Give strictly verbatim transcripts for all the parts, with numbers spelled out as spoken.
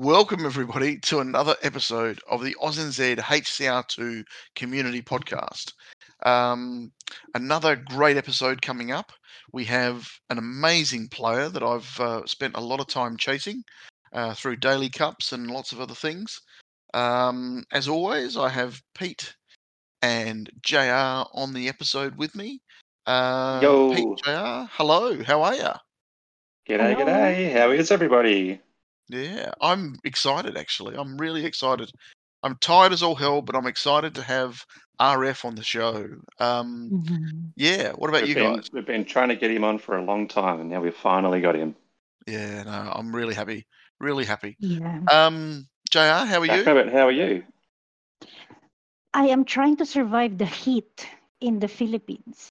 Welcome, everybody, to another episode of the Oz N Z H C R two Community Podcast. Um, another great episode coming up. We have an amazing player that I've uh, spent a lot of time chasing uh, through daily cups and lots of other things. Um, as always, I have Pete and J R on the episode with me. Uh, Pete, Yo, J R, hello, how are you? g'day, Hello. g'day. How is everybody? Yeah, I'm excited actually. I'm really excited. I'm tired as all hell, but I'm excited to have R F on the show. Um, Mhm. yeah, what about We've you been guys? we've been trying to get him on for a long time, and now we've finally got him. Yeah, no, I'm really happy. Really happy. Yeah. Um, J R, how are Jack you? Rabbit, how are you? I am trying to survive the heat in the Philippines.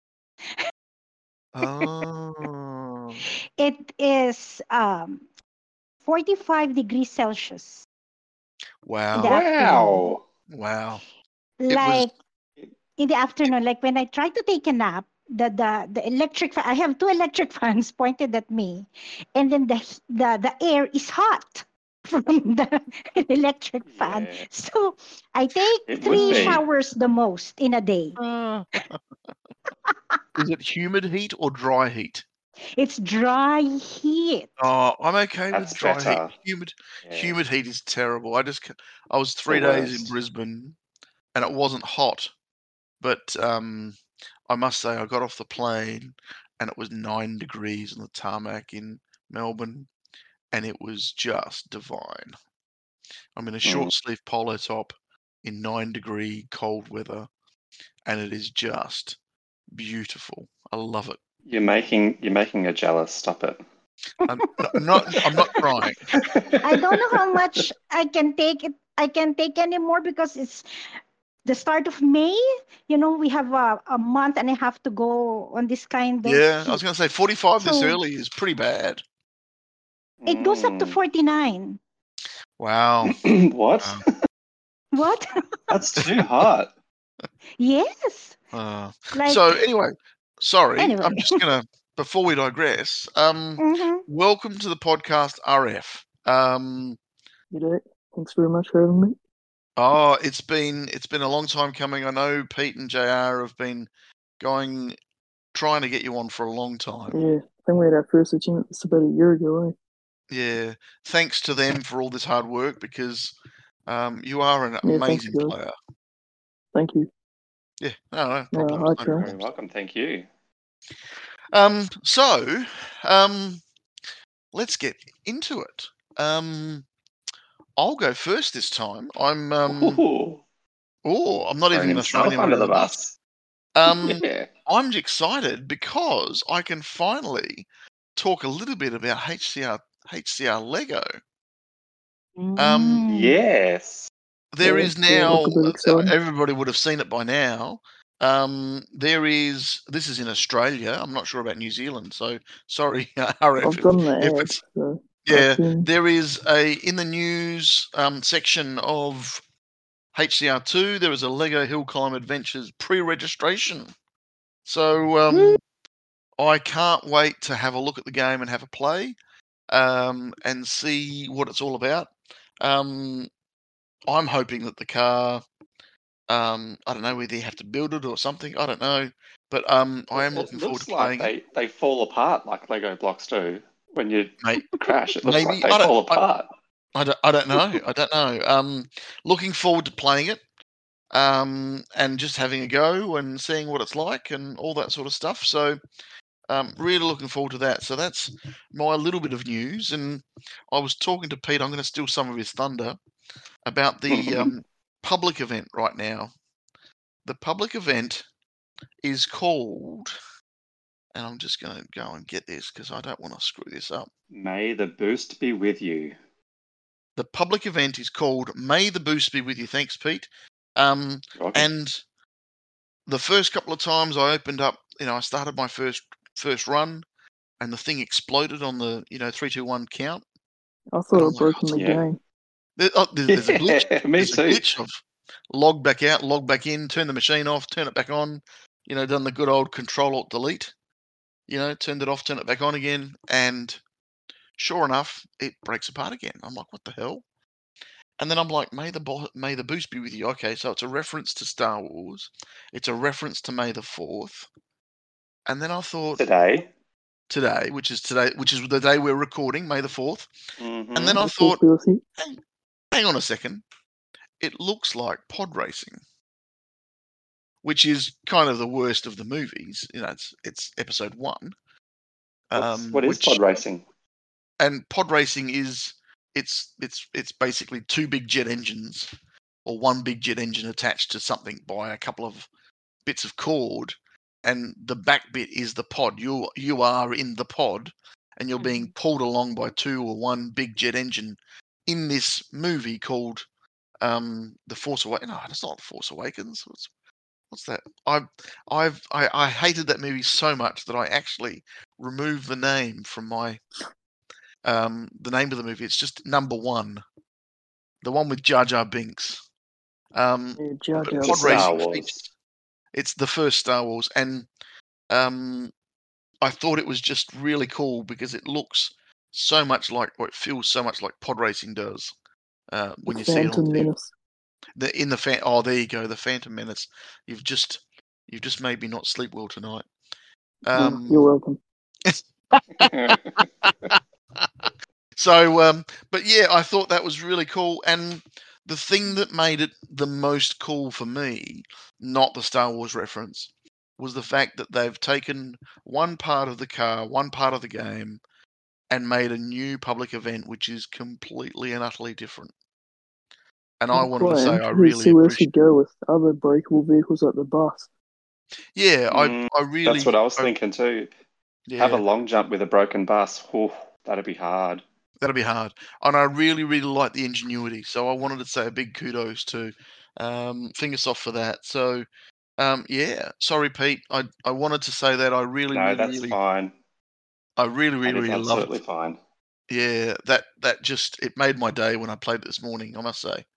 Oh, It is um, forty-five degrees Celsius in the wow, afternoon. Wow. wow. It was, Like in the afternoon, like when I try to take a nap, the the, the electric fan, I have two electric fans pointed at me, and then the h- the, the air is hot from the electric fan. Yeah, So I take it would three be. showers the most in a day. uh, is it humid heat or dry heat? It's dry heat. Oh, I'm okay with That's dry heat. better. Humid, Yeah, humid heat is terrible. I just, c- I was it's the three days in worst. Brisbane, and it wasn't hot, but um, I must say I got off the plane, and it was nine degrees on the tarmac in Melbourne, and it was just divine. I'm in a Mm. short sleeve polo top in nine degree cold weather, and it is just beautiful. I love it. You're making you're making her jealous. Stop it. I'm I'm not, I'm not trying. I don't know how much I can take it. I can take anymore because it's the start of May. You know, we have a, a month and a half to go on this kind of Yeah, I was heat. going to say forty-five this So early is pretty bad. it goes up to Mm. forty-nine. Wow. What? Wow. What? That's too hot. Yes. Uh, Like so anyway, sorry, anyway. I'm just gonna before we digress. Um, hmm welcome to the podcast, R F. Um, G'day. Thanks very much for having me. oh, it's been it's been a long time coming. I know Pete and J R have been going trying to get you on for a long time. Yeah, I think we had our first achievement just about a year ago, eh? Yeah, thanks to them for all this hard work because um, you are an Yeah, thanks, amazing guys. player. Thank you. Yeah, no, no Uh, problems. hi, No You're Trent. very problems. welcome. Thank you. Um, so um, let's get into it. Um, I'll go first this time. I'm um, Ooh, oh, I'm not throwing even going to throw himself anyone under in the the bus. bus. Um, Yeah. I'm excited because I can finally talk a little bit about H C R H C R Lego. Um, Mm. Yes. there Yeah, is yeah, now look a bit uh, exciting. everybody would have seen it by now. Um, there is this is in Australia. I'm not sure about New Zealand, so sorry, R F, I've if, done the if ad, it's so yeah. I've seen. There is a in the news um, section of H C R two. There is a Lego Hill Climb Adventures pre-registration. So um, I can't wait to have a look at the game and have a play um, and see what it's all about. Um, I'm hoping that the car, um, I don't know whether you have to build it or something. I don't know, but um, I am It looking forward looks to like playing it. they, they fall apart like Lego blocks do. When you Mate, crash, it looks like maybe they I don't. fall I, apart. I don't. I don't know. I don't know. Um, looking forward to playing it. Um, and just having a go and seeing what it's like and all that sort of stuff. So, um, really looking forward to that. So that's my little bit of news. And I was talking to Pete. I'm going to steal some of his thunder about the um, public event right now. The public event is called, and I'm just going to go and get this because I don't want to screw this up. May the boost be with you. The public event is called May the Boost Be With You. Thanks, Pete. Um, You're welcome. and the first couple of times I opened up, you know, I started my first first run, and the thing exploded on the, you know, three, two, one count. I And thought I'm it like, broke oh, in the Yeah. game. there, oh, there- there's a glitch. Yeah, me There's a too. glitch. I've logged back out, logged back in, turn the machine off, turn it back on. You know, done the good old Control Alt Delete. You know, turned it off, turn it back on again, and sure enough, it breaks apart again. I'm like, what the hell? And then I'm like, may the bo- may the boost be with you. Okay, so it's a reference to Star Wars. It's a reference to May the fourth. And then I thought Today. today, which is today, which is the day we're recording, May the fourth. Mm-hmm. And then I The fourth thought, D L C. hang, hang on a second. It looks like pod racing, which is kind of the worst of the movies. You know, it's it's episode one. What's, Um, what is which, pod racing? And pod racing is it's it's it's basically two big jet engines or one big jet engine attached to something by a couple of bits of cord, and the back bit is the pod. You you are in the pod, and you're being pulled along by two or one big jet engine in this movie called um, The Force Awakens. No, it's not The Force Awakens. What's what's that? I I've I, I hated that movie so much that I actually removed the name from my um the name of the movie. It's just number one, the one with Jar Jar Binks. Um, Yeah, Jar but Jar The pod Binks. Star racing Wars. features. It's the first Star Wars, and um, I thought it was just really cool because it looks so much like, or it feels so much like pod racing does uh, when The you see it on Phantom T V. Menace. The in the fan. Oh, there you go. The Phantom Menace. You've just you've just made me not sleep well tonight. Oh, Um, you're welcome. so, um, but yeah, I thought that was really cool. And the thing that made it the most cool for me, not the Star Wars reference, was the fact that they've taken one part of the car, one part of the game, and made a new public event which is completely and utterly different. And I I'm wanted to quite say I interested to really see where appreciate. she'd go with other breakable vehicles like the bus. Yeah, I Mm, I really That's what I was I- thinking too. Have a yeah, long jump with a broken bus. Ooh, that'd be hard. that'll be hard. And I really really like the ingenuity. So I wanted to say a big kudos to um, Fingersoft for that. So um, yeah, sorry Pete, I I wanted to say that I really No, really that's really fine. I really That really is really absolutely loved. fine. Yeah, that that just it made my day when I played it this morning, I must say.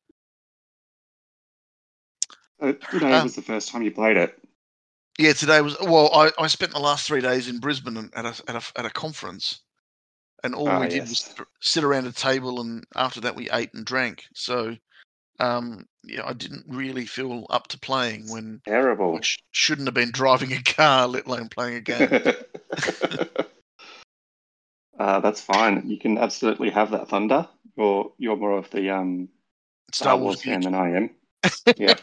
Uh, today Um, was the first time you played it. Yeah, today was well. I, I spent the last three days in Brisbane and at a at a at a conference, and all Ah, we did was yes. sit- sit around a table, and after that we ate and drank. So, um, yeah, I didn't really feel up to playing when I Terrible. sh- shouldn't have been driving a car, let alone playing a game. uh, that's fine. You can absolutely have that thunder. You're you're more of the um Star Star Wars Wars fan geek. than I am. Yeah.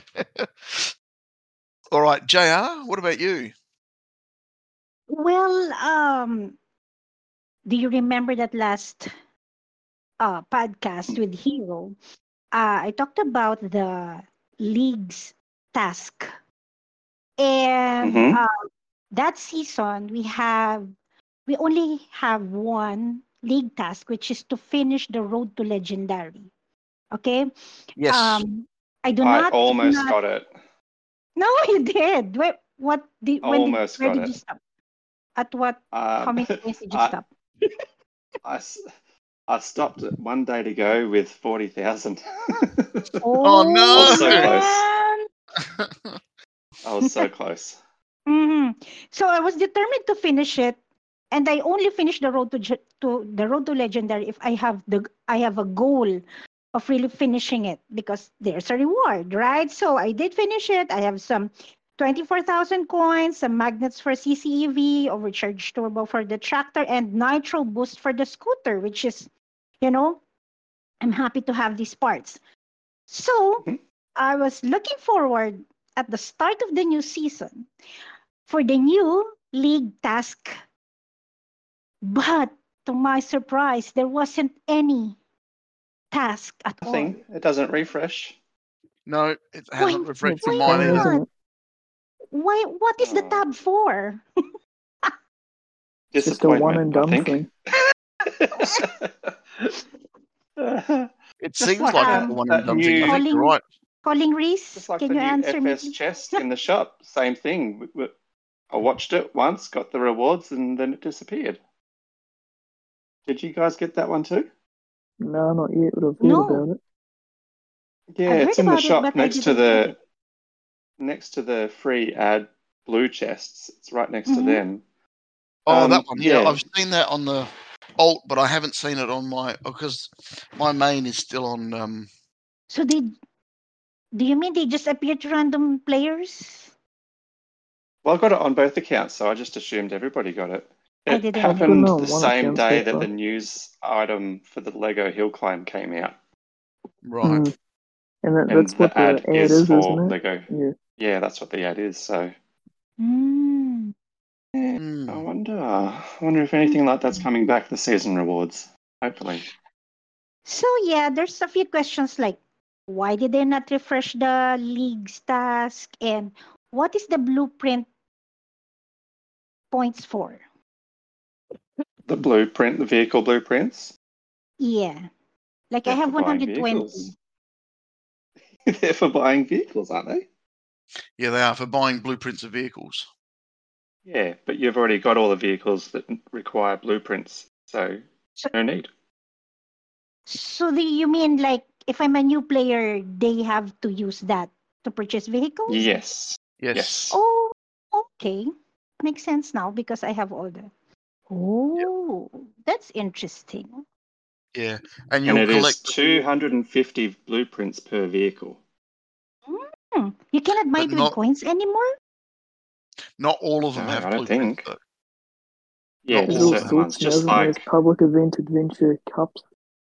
All right, J R, what about you? Well, um, do you remember that last uh, podcast with Hero? Uh, I talked about the league's task. And Mm-hmm. uh, that season, we have we only have one league task, which is to finish the road to legendary. Okay. Yes. Um, I do I not. almost not got it. no, you did. Wait, what did? When did? Almost Where got did it. you stop? At what? How Um, many points did you I, stop? I, s- I stopped at one day to go with forty thousand. Oh, Oh no! So man. close. I was so close. hmm So I was determined to finish it, and I only finish the road to ge- to the road to legendary if I have the I have a goal of really finishing it, because there's a reward, right? So I did finish it. I have some twenty-four thousand coins, some magnets for C C E V, overcharge turbo for the tractor, and nitro boost for the scooter, which is, you know, I'm happy to have these parts. So Mhm. I was looking forward at the start of the new season for the new league task. But to my surprise, there wasn't any task at all. Nothing. It doesn't refresh. No, it Why, hasn't refreshed It's from why mine fine, either. isn't not? it? Why? What is the Oh. tab for? It's just a one and done Disappointment, I thing. think. It Just seems like like that- it's the one that and done thing. I new- think you're Calling- right. Calling Reese, Just like can the you new answer F me? S please? chest in the shop. Same thing. W- w- I watched it once, got the rewards, and then it disappeared. Did you guys get that one too? No, not yet, but I've heard No. about it. Yeah, I've it's heard in the about it, shop but I next to didn't get the it. next to the free ad blue chests. It's right next Mhm. to them. Oh, Um, that one. Yeah, yeah. I've seen that on the alt, but I haven't seen it on my because my main is still on. Um, So they, do you mean they just appear to random players? Well, I got it on both accounts, so I just assumed everybody got it. I It didn't happened know. the One same account so day that far. the news item for the Lego Hill Climb came out. right. Mm. And that, And that's what the ad, the ad is, is, for isn't it? Lego. Yeah. Yeah, that's what the ad is. So Mm. Hmm. I wonder, I wonder if anything like that's coming back the season rewards. Hopefully. So yeah, there's a few questions like, why did they not refresh the league's task, and what is the blueprint points for? The blueprint, the vehicle blueprints, Yeah, like I they're for have buying one hundred twenty. vehicles. They're for buying vehicles, aren't they? Yeah, they are for buying blueprints of vehicles. Yeah, but you've already got all the vehicles that require blueprints, so So, no need. so the, you mean like if I'm a new player, they have to use that to purchase vehicles? Yes. Yes. Yes. Oh, okay. Makes sense now because I have all the. Oh, that's interesting. Yeah, and And you'll it is collect. two hundred fifty blueprints per vehicle. Hmm. You cannot buy But it with not- coins anymore? Not all of them No, have I don't blueprints. think. Though. Yeah, Not There's all all of certain them. ones. sorts now, Just isn't there? There's like, public event adventure cups.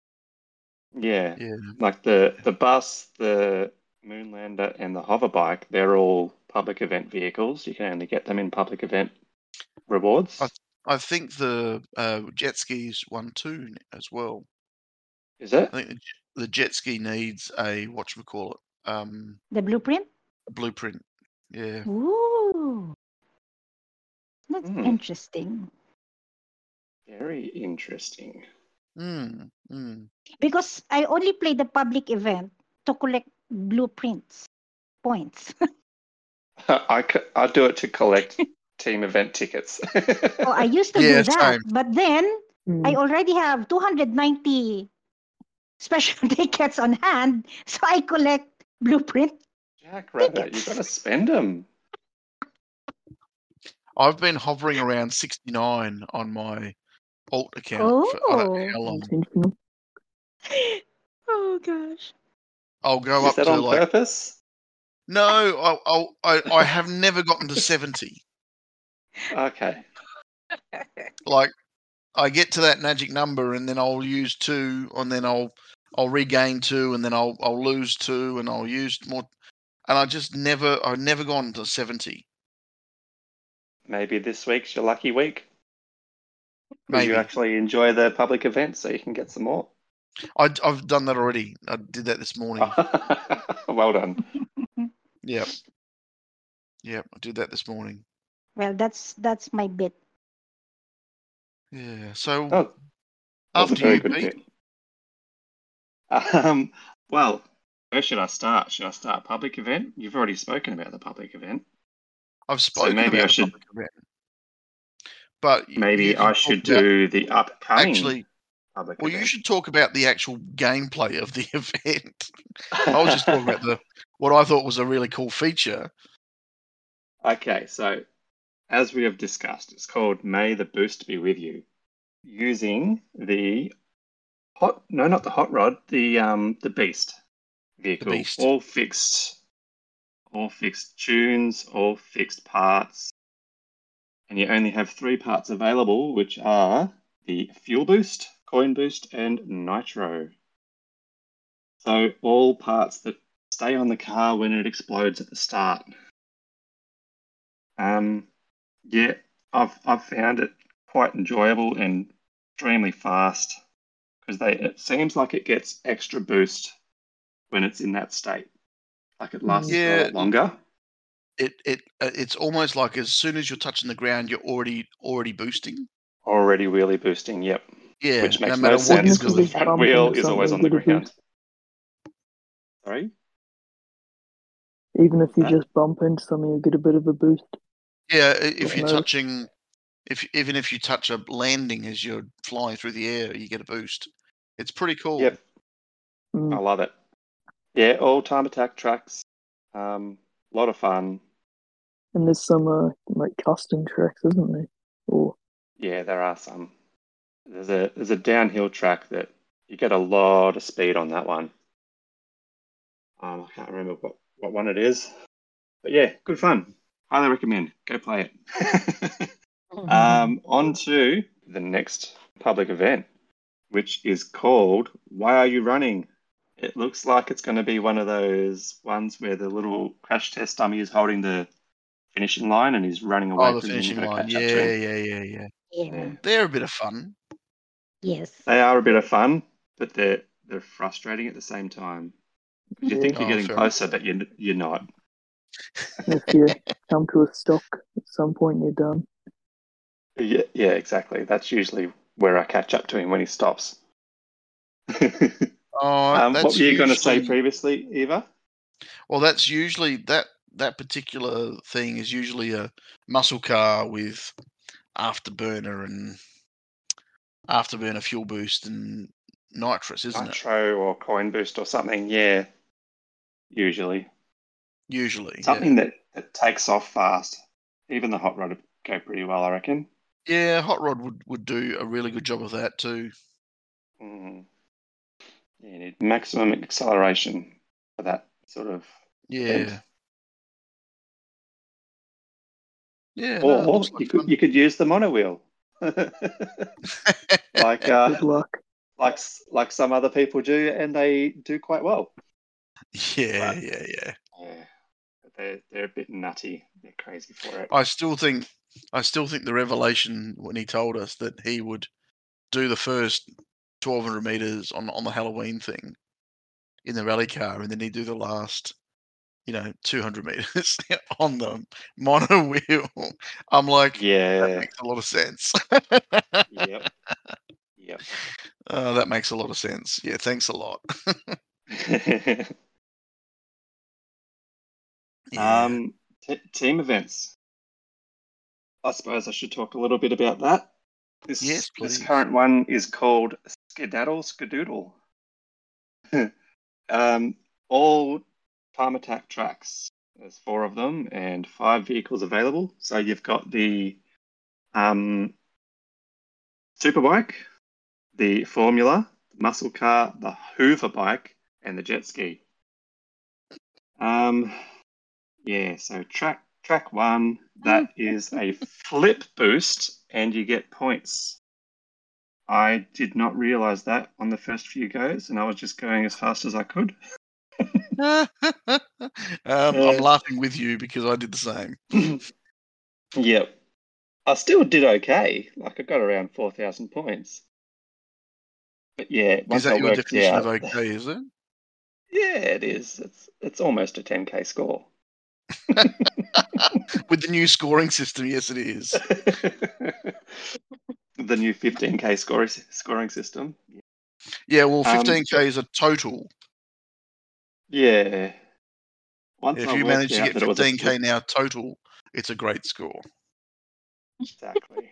yeah, Yeah. like the, the bus, the Moonlander, and the hoverbike, they're all public event vehicles. You can only get them in public event rewards. I, I think the uh, jet skis one too as well. Is it? I think the, j- the jet ski needs a whatchamacallit, um, The blueprint? a blueprint. Yeah. Ooh. That's Hmm. interesting. Very interesting. Mm, mm. Because I only play the public event to collect blueprints points. I, c- I do it to collect team event tickets. Oh, I used to Yeah, do that, same. but then Mm. I already have two hundred ninety special tickets on hand, so I collect blueprint. Jack Rabbit, Tickets. you've got to spend them. I've been hovering around sixty-nine on my alt account for I don't know Oh. how long. Intentional. Oh gosh. I'll go Is up that to on like purpose? no, I, I I I have never gotten to seventy. Okay. Like I get to that magic number and then I'll use two and then I'll I'll regain two and then I'll I'll lose two and I'll use more and I just never I've never gone to seventy. Maybe this week's your lucky week. Because Maybe you actually enjoy the public event, so you can get some more. I, I've done that already. I did that this morning. Well done. Yep, yep. I did that this morning. Well, that's that's my bit. Yeah. So Oh, that was a after very you, good Pete. bit. Um, well, where should I start? Should I start public event? You've already spoken about the public event. I've spoken maybe about I the should- public event, but y- Maybe you can I talk should about- do the upcoming actually. public Well, event. you should talk about the actual gameplay of the event. I was just talking about the what I thought was a really cool feature. Okay, so as we have discussed, it's called May the Boost Be With You, using the hot no, not the hot rod, the um the Beast vehicle, Beast. all fixed, all fixed tunes, all fixed parts, and you only have three parts available, which are the fuel boost, coin boost, and nitro. So all parts that stay on the car when it explodes at the start. Um, yeah, I've I've found it quite enjoyable and extremely fast because they it seems like it gets extra boost when it's in that state. Like it lasts for a Yeah. lot longer. It it uh, it's almost like as soon as you're touching the ground, you're already already boosting. Already wheelie boosting, yep. Yeah, Which makes no no, matter what sense you're Even if you because the doing. just front bump wheel into is always on something, the you get a ground. boost. Sorry? Even if you That- just bump into something, you get a bit of a boost. Yeah, i- if you're No. touching, if even if you touch a landing as you're flying through the air, you get a boost. It's pretty cool. Yep, I Mm. love it. Yeah, all time attack tracks. Um, a lot of fun. And there's some uh, like custom tracks, isn't there? Or Yeah, there are some. There's a there's a downhill track that you get a lot of speed on that one. Um, I can't remember what, what one it is. But yeah, good fun. Highly recommend. Go play it. um, on to the next public event, which is called Why Are You Running? It looks like it's going to be one of those ones where the little crash test dummy is holding the finishing line and he's running away Oh, the from him and finishing go line. catch up to Yeah, him. yeah, yeah, yeah. Yeah. Yeah. They're a bit of fun. Yes. They are a bit of fun, but they're they're frustrating at the same time. Because you Yeah. think you're Oh, getting fair closer, but you're, you're not. If you come to a stop at some point, you're done. Yeah, yeah, exactly. That's usually where I catch up to him when he stops. Oh, um, what that's were you going to say usually previously, Eva? well. That's usually that that particular thing is usually a muscle car with afterburner and afterburner fuel boost and nitrous, isn't it? Nitro or coin boost or something? Yeah, usually. Usually, Something yeah. that, that takes off fast. Even the hot rod would go pretty well, I reckon. Yeah, hot rod would, would do a really good job of that too. Mm. Yeah, you need maximum acceleration for that sort of Yeah, event. yeah. No, it Or looks you like could fun. you could use the monowheel, like uh, Good luck. like like some other people do, and they do quite well. yeah, But yeah, yeah. yeah, they're they're a bit nutty. They're crazy for it. I still think, I still think the revelation when he told us that he would do the first twelve hundred meters on on the Halloween thing in the rally car, and then he'd do the last, you know, two hundred meters on the mono wheel. I'm like, that Yeah. makes a lot of sense. Yep. Yep. Uh, that makes a lot of sense. Yeah, thanks a lot. Yeah. um, t- team events. I suppose I should talk a little bit about that. This Yes, this please. current one is called Skedaddle Skadoodle. um, all Farm Attack tracks. There's four of them and five vehicles available. So you've got the um, Superbike, the Formula, the Muscle Car, the Hoover Bike, and the Jet Ski. Um, yeah, so track track one, that is a flip boost, and you get points. I did not realize that on the first few goes, and I was just going as fast as I could. um, I'm Uh, laughing with you because I did the same. Yep. I still did okay. Like I got around four thousand points. But yeah, Is once I that your worked definition of out, okay, is it? yeah, it is. It's it's almost a ten K score. With the new scoring system, yes, it is. The new fifteen K score, scoring system. Yeah, well, Um, fifteen K is a total. yeah. Once If I you worked manage to out get that it was a fifteen K flip, now total, it's a great score. exactly.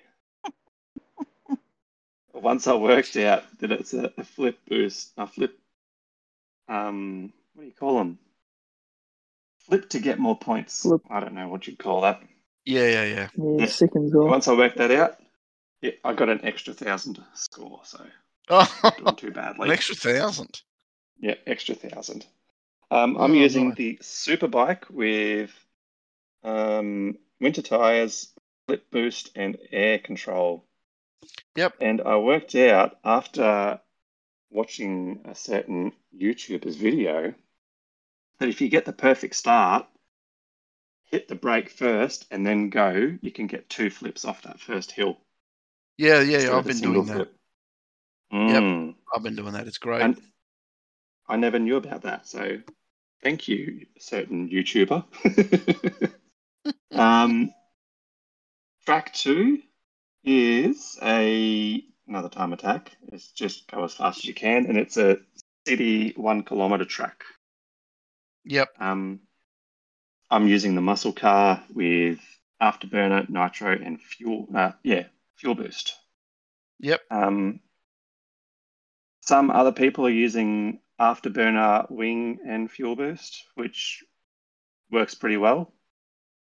Once I worked out that it's a, a flip boost, a flip, um, what do you call them? Flip to get more points. Flip. I don't know what you'd call that. Yeah, yeah, yeah. Yeah, Yeah. seconds off. Once I worked that out, yeah, I got an extra thousand score, so Oh, not doing too an badly. extra thousand. Yeah, extra thousand. Um, I'm Oh, using nice. the Superbike with um, winter tires, flip boost, and air control. Yep. And I worked out after watching a certain YouTuber's video that if you get the perfect start, hit the brake first, and then go, you can get two flips off that first hill Yeah, yeah, instead I've of a been single doing that. flip. Yep. Mm. I've been doing that. It's great. And I never knew about that, so thank you, certain YouTuber. um, track two is a another time attack. It's just go as fast as you can, and it's a city one kilometer track. Yep. Um, I'm using the muscle car with afterburner, nitro, and fuel. Uh, yeah, fuel boost. Yep. Um, some other people are using afterburner, wing, and fuel boost, which works pretty well.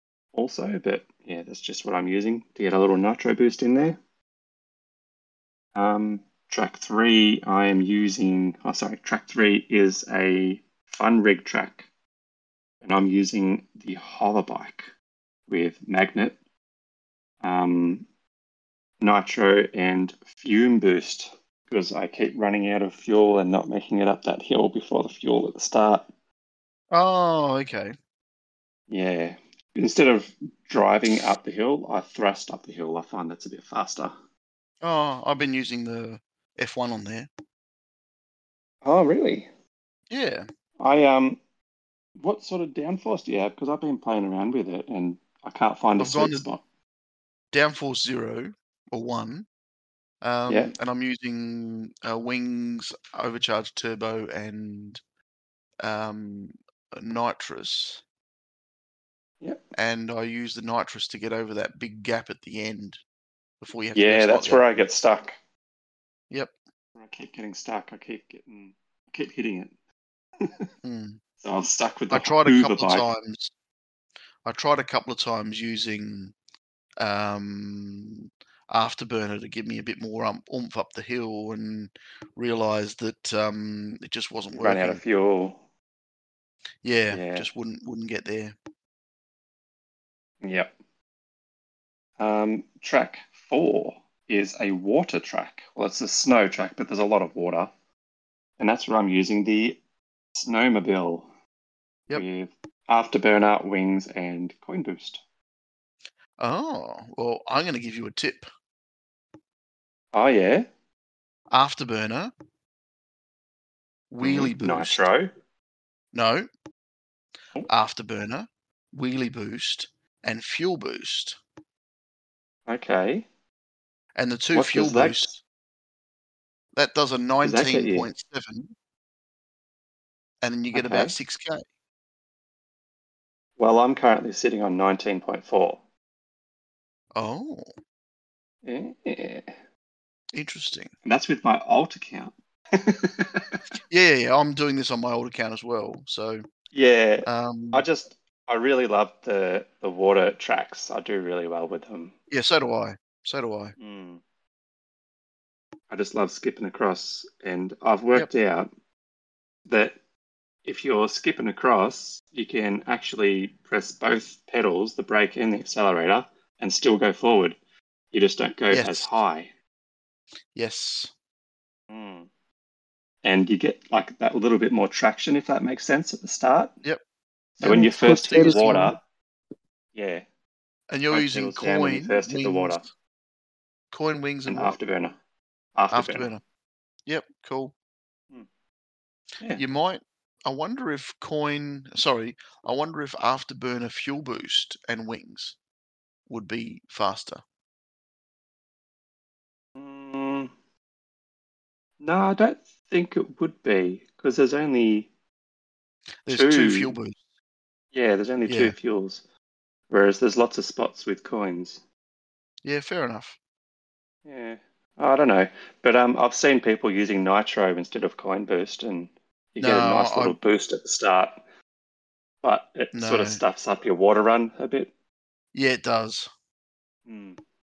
Also, but yeah, that's just what I'm using to get a little nitro boost in there. Um, track three, I am using. Oh, sorry. Track three is a fun rig track, and I'm using the hoverbike with magnet, um, nitro, and fume boost because I keep running out of fuel and not making it up that hill before the fuel at the start. Oh, okay. Yeah. Instead of driving up the hill, I thrust up the hill. I find that's a bit faster. Oh, I've been using the F one on there. Oh, really? Yeah. I um, what sort of downforce do you have? Because I've been playing around with it and I can't find a I've gone sweet to spot. downforce zero or one. Um, Yeah. and I'm using uh, Wings, Overcharged Turbo, and um, nitrous. Yep. And I use the nitrous to get over that big gap at the end before you have Yeah, to go that's slightly where up. I get stuck. Yep. I keep getting stuck. I keep getting, I keep hitting it. Mm. So I'm stuck with the I tried a Hoover couple bike. of times. I tried a couple of times using um, Afterburner to give me a bit more um, oomph up the hill, and realised that um, it just wasn't You run out of working. fuel. Yeah, Yeah. just wouldn't wouldn't get there. Yep. Um, track four is a water track. Well, it's a snow track, but there's a lot of water. And that's where I'm using the Snowmobile Yep. with Afterburner, Wings, and Coin Boost. Oh, well, I'm going to give you a tip. Oh, yeah? Afterburner, wheelie Mhm. boost. Nitro. No. Oh. Afterburner, wheelie boost, and fuel boost. Okay. And the two What fuel does that, boosts, that does a does that get nineteen you? point seven, and then you get Okay. about six K. Well, I'm currently sitting on nineteen point four. Oh, Yeah. interesting. And that's with my alt account. Yeah, yeah, yeah, I'm doing this on my old account as well. So, Yeah. um, I just, I really love the, the water tracks. I do really well with them. yeah, so do I. So do I. Mm. I just love skipping across. And I've Yep. worked out that if you're skipping across, you can actually press both pedals, the brake and the accelerator, and still go forward. You just don't go as Yes. high. Yes. Mm. And you get like that little bit more traction, if that makes sense, at the start. Yep. So Yep. when you It's good first hit pedals, man. water, yeah, And you're both using pedals down when you coin first hit the wings, water, coin wings, and and what? afterburner. Afterburner. Afterburner. Yep. Cool. Mm. Yeah. You might. I wonder if coin. Sorry. I wonder if Afterburner fuel boost and wings would be faster. Mm, no, I don't think it would be because there's only There's two fuel two. boosts. Yeah, there's only two Yeah. fuels, whereas there's lots of spots with coins. Yeah. Fair enough. Yeah, I don't know, but um, I've seen people using nitro instead of coin boost, and you No, get a nice I little boost at the start, but it sort of no. stuffs up your water run a bit. Yeah, it does. Hmm.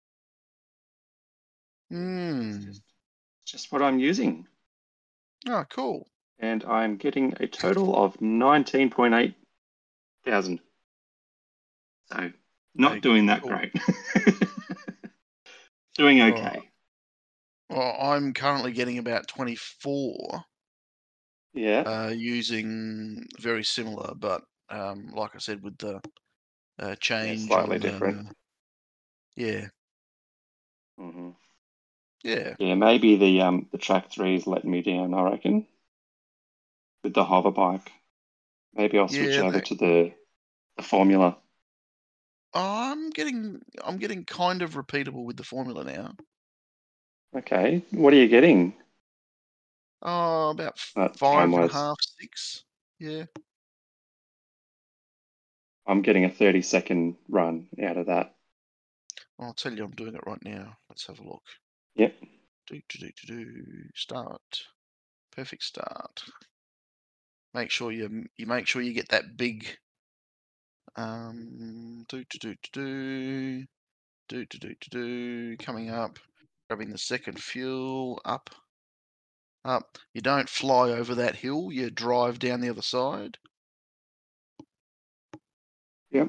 It's Hmm. just, it's just what I'm using, Oh, cool. and I'm getting a total of nineteen point eight thousand. So not Okay, doing that cool. great. Doing All okay. right. Well, I'm currently getting about twenty-four. Yeah. Uh, using very similar, but um, like I said, with the uh, Yeah, change slightly on the different. yeah, hmm yeah, Yeah, maybe the um the track three is letting me down, I reckon, with the hover bike. Maybe I'll switch yeah. over They, to the, the formula. I'm getting I'm getting kind of repeatable with the formula now. Okay. What are you getting? Oh, about Uh, five and a time-wise. half, six. Yeah. I'm getting a thirty second run out of that. I'll tell you, I'm doing it right now. Let's have a look. Yep. Do do do do do. Start. Perfect start. Make sure you you make sure you get that big. Um. Do do do do do do do do do do. Coming up. Grabbing the second fuel, up, up. You don't fly over that hill, you drive down the other side. Yep.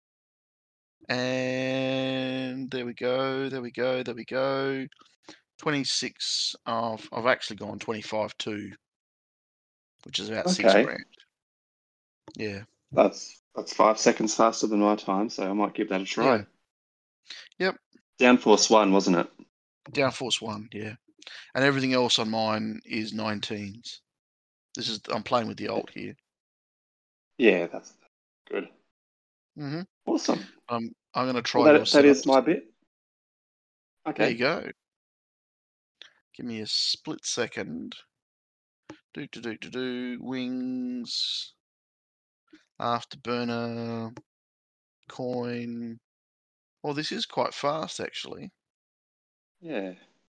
And there we go, there we go, there we go. twenty-six, of, I've actually gone twenty-five two, which is about six Okay. grand. Yeah, That's that's five seconds faster than my time, so I might give that a try. Yeah. Yep. Downforce one, wasn't it? Downforce one, yeah. And everything else on mine is nineteens. This is I'm playing with the alt here. Yeah, that's good. Mm-hmm. Awesome. Um, I'm going to try Well, your that, that setup. is my bit. There Okay. you go. Give me a split second. Do do do do do. Wings. Afterburner. Coin. Oh, this is quite fast actually. Yeah.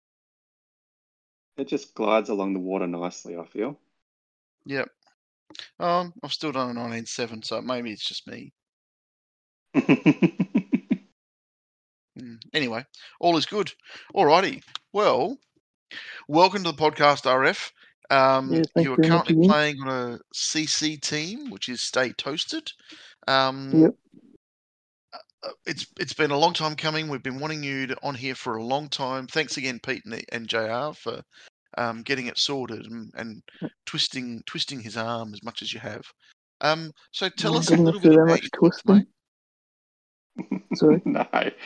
It just glides along the water nicely, I feel. Yep. Um, I've still done a nineteen seven, so maybe it's just me. Mm. Anyway, all is good. Alrighty. Well, welcome to the podcast, R F. Um, Yeah, thank you you are very much currently again. playing on a C C team, which is Stay Toasted. Um, Yep. uh, it's it's been a long time coming. We've been wanting you to, on here for a long time. Thanks again, Pete and, and J R, for um, getting it sorted and, and twisting twisting his arm as much as you have. Um, so tell Oh, us a didn't little have to bit do that about much yourself, mate. twisting. Sorry. No.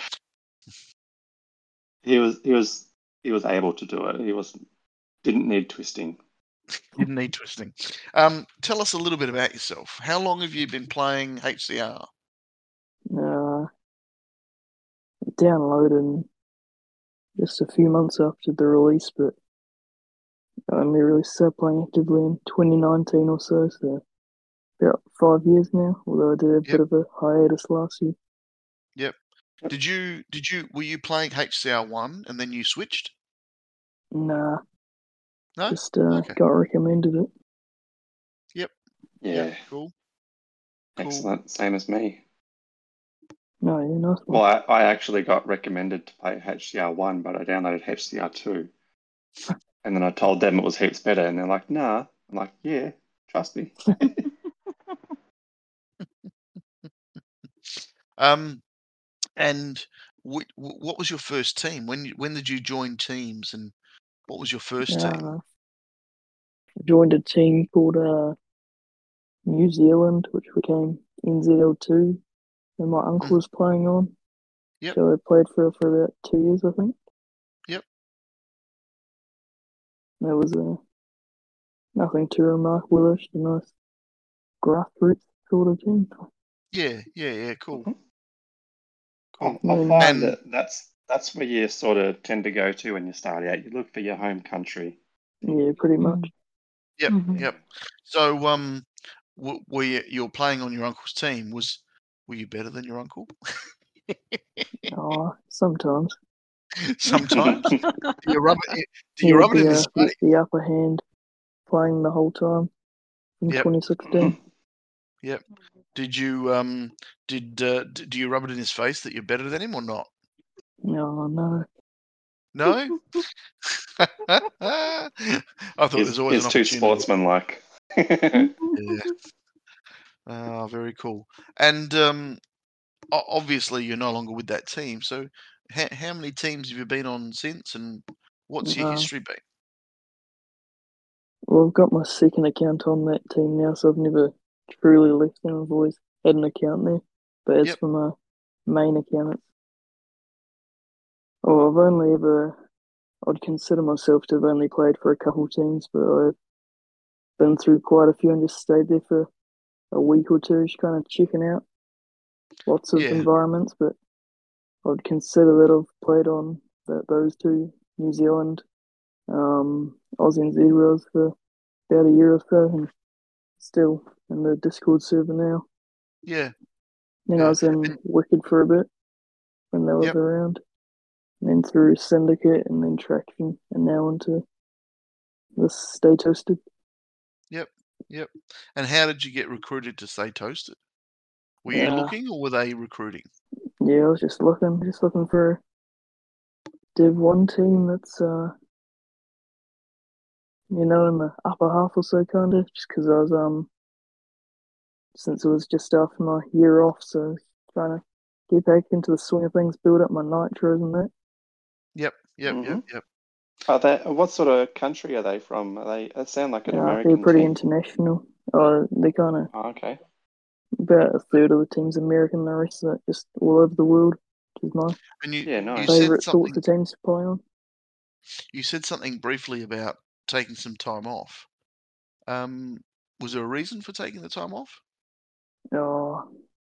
He was he was he was able to do it. He was didn't need twisting. Didn't need twisting. Um, tell us a little bit about yourself. How long have you been playing H C R? Uh, downloaded just a few months after the release, but I only really started playing actively in twenty nineteen or so, so about five years now, although I did a Yep. bit of a hiatus last year. Yep. Did you did you were you playing H C R one and then you switched? Nah, No. just uh, Okay. got recommended it. Yeah. Yep. Cool. Cool. Excellent. Same as me. No, yeah, nice Well, one. I, I actually got recommended to play H C R one, but I downloaded H C R two. And then I told them it was heaps better, and they're like, nah. I'm like, yeah, trust me. Um, and wh- wh- what was your first team? When you- when did you join teams, and what was your first team? Uh, I joined a team called uh, New Zealand, which became N Z L two, and my uncle Mhm. was playing on. Yep. So I played for for about two years, I think. Yep. There was uh, nothing too remarkable, just a nice grassroots sort of team. Yeah. Yeah. Yeah. Cool. Mhm. Cool. I, I Yeah, find And that that's that's where you sort of tend to go to when you start out. You look for your home country. yeah, pretty much. yep. Mhm. Yep. So um, w- were you you're playing on your uncle's team? Was were you better than your uncle? Oh, sometimes. Sometimes. Do you rub it? Do He you had rub it the, in uh, his the, face? the upper hand playing the whole time in Yep. twenty sixteen. Yep. Did you um did uh, d- do you rub it in his face that you're better than him or not? No, no. No. I thought He's, there's always he's an too opportunity. sportsmanlike. Yeah. Ah, very cool. And um, o- obviously you're no longer with that team. So how how many teams have you been on since, and what's your Uh, history been? well, I've got my second account on that team now, so I've never truly left them. I've always had an account there. But as Yep. for my main account, it's, well, I've only ever, I'd consider myself to have only played for a couple teams, but I've been through quite a few and just stayed there for a week or two, just kind of checking out lots of Yeah. environments. But I'd consider that I've played on that, those two, New Zealand, um, Aussie and Zeros for about a year or so, and still in the Discord server now. Yeah. Then Yeah. I was in And Wicked for a bit when that was Yep. around, and then through Syndicate, and then Traction, and now into this Stay Toasted. Yep. Yep. And how did you get recruited to Stay Toasted? Were you Uh, looking or were they recruiting? yeah, I was just looking, just looking for Div one team that's uh, you know, in the upper half or so, kind of, just because I was um, since it was just after my year off, so trying to get back into the swing of things, build up my nitros and that. Yep, yep, Mhm. yep, yep. Are they? What sort of country are they from? Are they? They sound like an Yeah, American they're pretty team. international. Uh, they kind of Oh, okay. about a third of the team's American, the rest of it just all over the world, which is my And you Yeah, you nice. said favourite sorts something of teams to play on. you said something briefly about taking some time off. Um, was there a reason for taking the time off? Oh,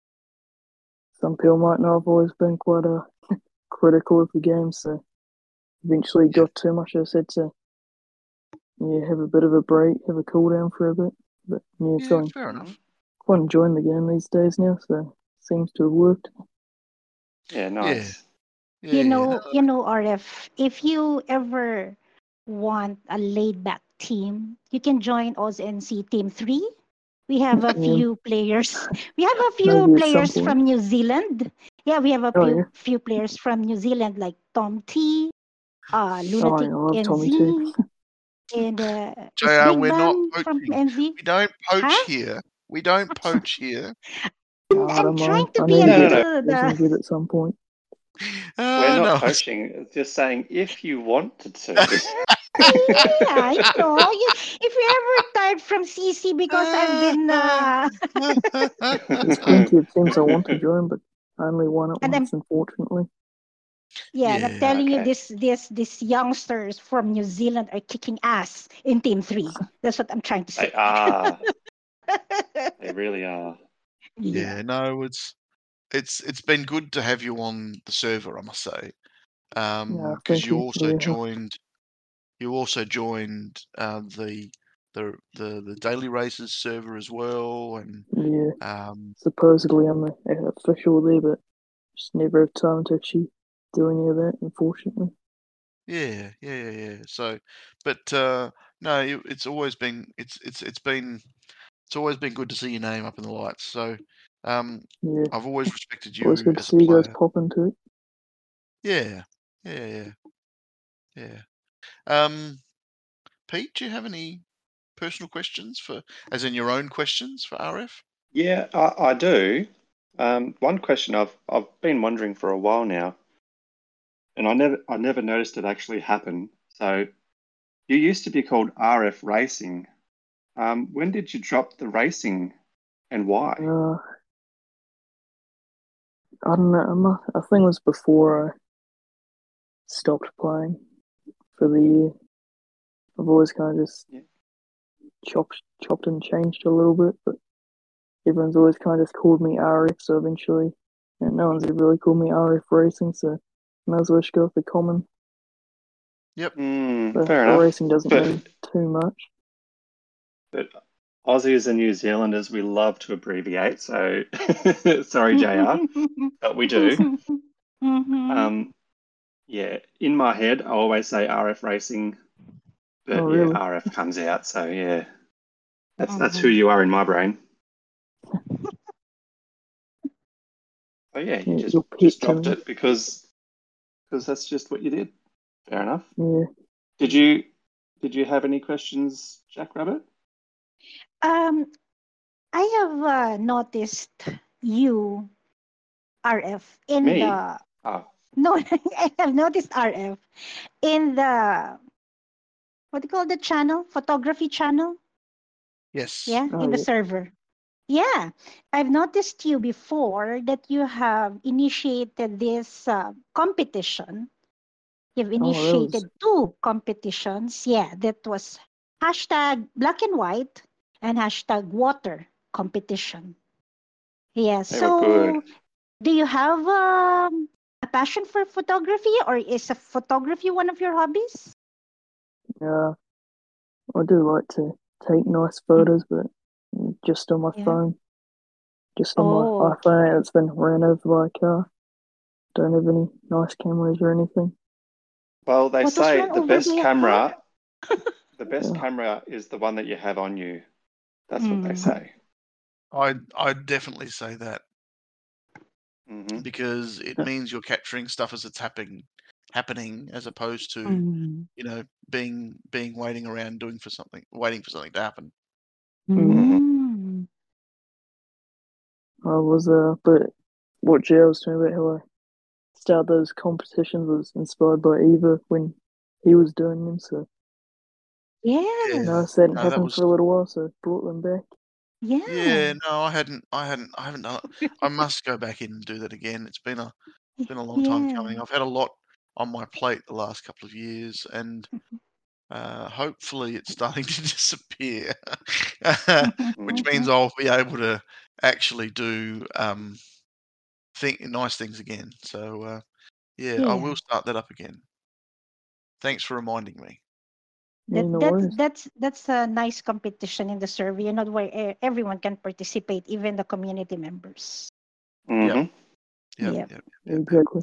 some people might know I've always been quite uh, critical of the game, so eventually Yeah. got too much. I said to yeah, have a bit of a break, have a cool down for a bit. But yeah, Yeah, feeling fair Mhm. enough. quite enjoying the game these days now, so seems to have worked. Yeah, Yeah, nice. yeah, You yeah. know, No, you know, R F, if you ever want a laid back team, you can join Oz N C Team three. We have a Yeah, few players. We have a few maybe at some players point. from New Zealand. Yeah, we have a Oh few yeah, few players from New Zealand like Tom T, uh, oh Lunatic yeah, I love N Tommy too. Z, and uh, J is R, Big we're not Bang from poaching. N Z. We don't poach Huh? here. We don't poach here. No, I'm, I I'm don't trying mind. to I be need a to No, get no, no. little that the good at some point. We're Ah, not no. poaching. It's just saying if you wanted to. yeah, you know, you, if you're ever tired from C C because I've been uh, There's plenty of teams I want to join, but I only won it and I'm once, unfortunately. yeah, and I'm Yeah. telling you, Okay. this this these youngsters from New Zealand are kicking ass in Team Three. That's what I'm trying to They say. are. They really are. yeah. Yeah, no, it's it's it's been good to have you on the server, I must say. Um, Yeah, because thank you you. also Yeah, joined you also joined uh, the the the the daily races server as well, and yeah. um, Supposedly I'm the uh, official there, but just never have time to actually do any of that, unfortunately. yeah, yeah, yeah, yeah. So, but uh, no, it, it's always been it's it's it's been it's always been good to see your name up in the lights. So, um, Yeah, I've always respected always you good to as a see you guys player. pop into it. Yeah, yeah, yeah, yeah. Um, Pete, do you have any personal questions for, as in your own questions for R F? Yeah, I, I do. Um, one question I've I've been wondering for a while now, and I never I never noticed it actually happen. So you used to be called R F Racing. Um, when did you drop the racing, and why? Uh, I don't know. I'm not, I think it was before I stopped playing for the year. I've always kind of just Yeah. chopped, chopped and changed a little bit, but everyone's always kind of just called me R F. So eventually, and no one's ever really called me R F Racing. So might as well just go with the common. Yep. Mm, The, fair the enough. racing doesn't But mean too much. but Aussies and New Zealanders, we love to abbreviate. So sorry, J R, but we do. Mhm. Um, yeah, in my head, I always say R F Racing, Oh, but yeah, really? R F comes out. So yeah, that's that's who Mhm. you are in my brain. Oh yeah, you Yeah, just your just pet to dropped me. it because because that's just what you did. Fair enough. Yeah. Did you did you have any questions, Jack Rabbit? Um, I have uh, noticed you, R F, in Me? the Oh, no, I have noticed R F in the what do you call the channel? Photography channel? Yes. Yeah, Oh, in the yeah. server. Yeah, I've noticed you before that you have initiated this uh, competition. You've Oh, that was. initiated two competitions. Yeah, that was hashtag black and white and hashtag water competition. Yeah, they were good. so do you have um, a passion for photography or is a photography one of your hobbies? Yeah, I do like to take nice photos, but just on my Yeah. phone. Just on my Oh, okay. iPhone that's been ran over by a car. Don't have any nice cameras or anything. Well, they What was say run the over best by a car? camera, the best Yeah. camera is the one that you have on you. That's what they Mm. say. I I'd definitely say that Hmm because it Yeah. means you're capturing stuff as it's happening happening as opposed to Mm. you know being being waiting around doing for something, waiting for something to happen. Mm. I was, uh, but what Jay was talking about, how I started those competitions was inspired by Eva when he was doing them. So Yes. Yeah, noticed that hadn't no, that happened was for a little while, so brought them back. yeah. Yeah. No, I hadn't, I hadn't, I haven't done it. I must go back in and do that again. It's been a been a long time coming. Yeah. I've had a lot on my plate the last couple of years, and uh, hopefully it's starting to disappear, which means Mhm. I'll be able to actually do um, think nice things again. So uh, yeah, I Yeah. will start that up again. Thanks for reminding me. Yeah, That no that's worries. that's that's a nice competition in the survey, you know, where e- everyone can participate, even the community members. Mhm. Yep, Yep. yep, yep, yep. Exactly.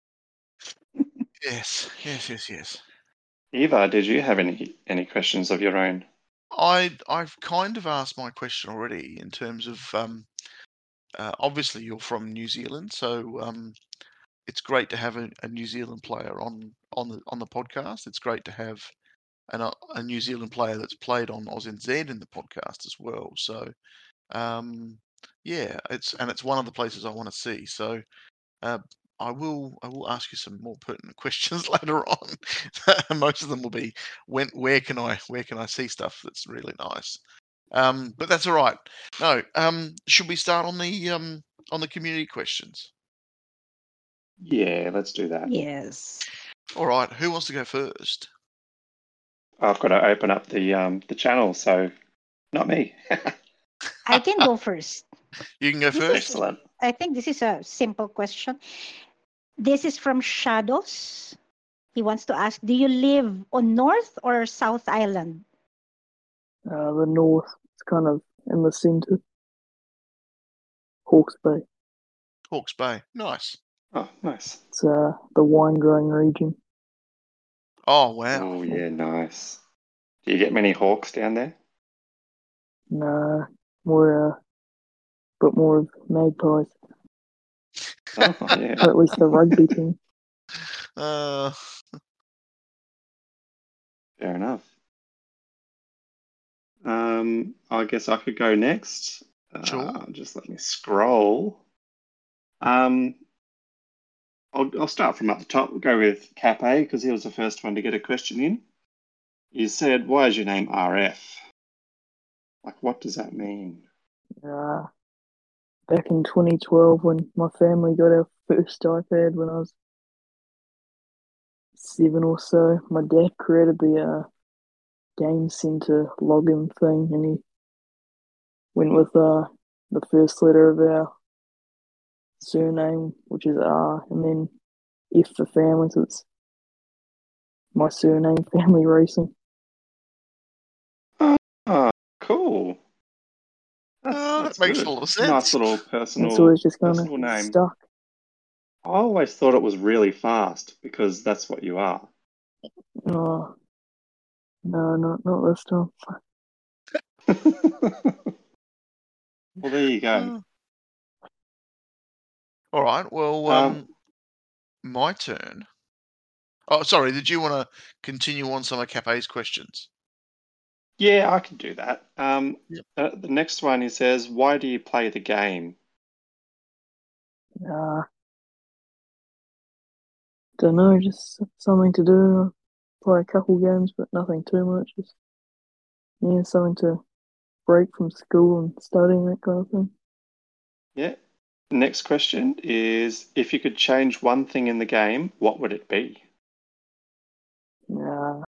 Yes, yes, yes, yes. Eva, did you have any any questions of your own? I I've kind of asked my question already in terms of um, uh, obviously you're from New Zealand, so um, it's great to have a, a New Zealand player on on the on the podcast. It's great to have an, a, a New Zealand player that's played on Oz N Z in the podcast as well. So um, yeah, it's and it's one of the places I want to see. So uh, I will I will ask you some more pertinent questions later on. Most of them will be when where can I where can I see stuff that's really nice. Um, but that's all right. No, um, should we start on the um, on the community questions? Yeah, let's do that. Yes. All right. Who wants to go first? I've got to open up the um the channel, so not me. I can go first. You can go This first. is Excellent. I think this is a simple question. This is from Shadows. He wants to ask, do you live on North or South Island? Uh, the north, it's kind of in the centre. Hawke's Bay. Hawke's Bay. Nice. Oh, nice. It's uh, the wine growing region. Oh wow. Oh yeah, nice. Do you get many hawks down there? Nah, more, uh, but more of magpies. Oh yeah. Or at least the rugby team. Uh, Fair enough. Um, I guess I could go next. Sure. Uh, just let me scroll. Um, I'll, I'll start from up the top. We'll go with Cap A because he was the first one to get a question in. He said, "Why is your name R F? Like, what does that mean?" Uh, back in twenty twelve when my family got our first iPad when I was seven or so, my dad created the uh, Game Center login thing and he went with uh, the first letter of our surname, which is R, and then F for family, so it's my surname, Family Racing. Oh, cool. That's uh, that's that makes a good. lot of It's a nice sense. little It's personal always just kind of personal name. stuck. I always thought it was really fast because that's what you are. Oh, no, not, not this time. Well, there you go. Uh, all right. Well, Um, um, my turn. Oh, sorry. Did you want to continue on some of Cape's questions? yeah, I can do that. Um, Yep. uh, the next one he says, "Why do you play the game?" Uh, don't know, just something to do. Play a couple games, but nothing too much. Just, yeah, something to break from school and studying, that kind of thing. Yeah. The next question is, if you could change one thing in the game, what would it be? Nah,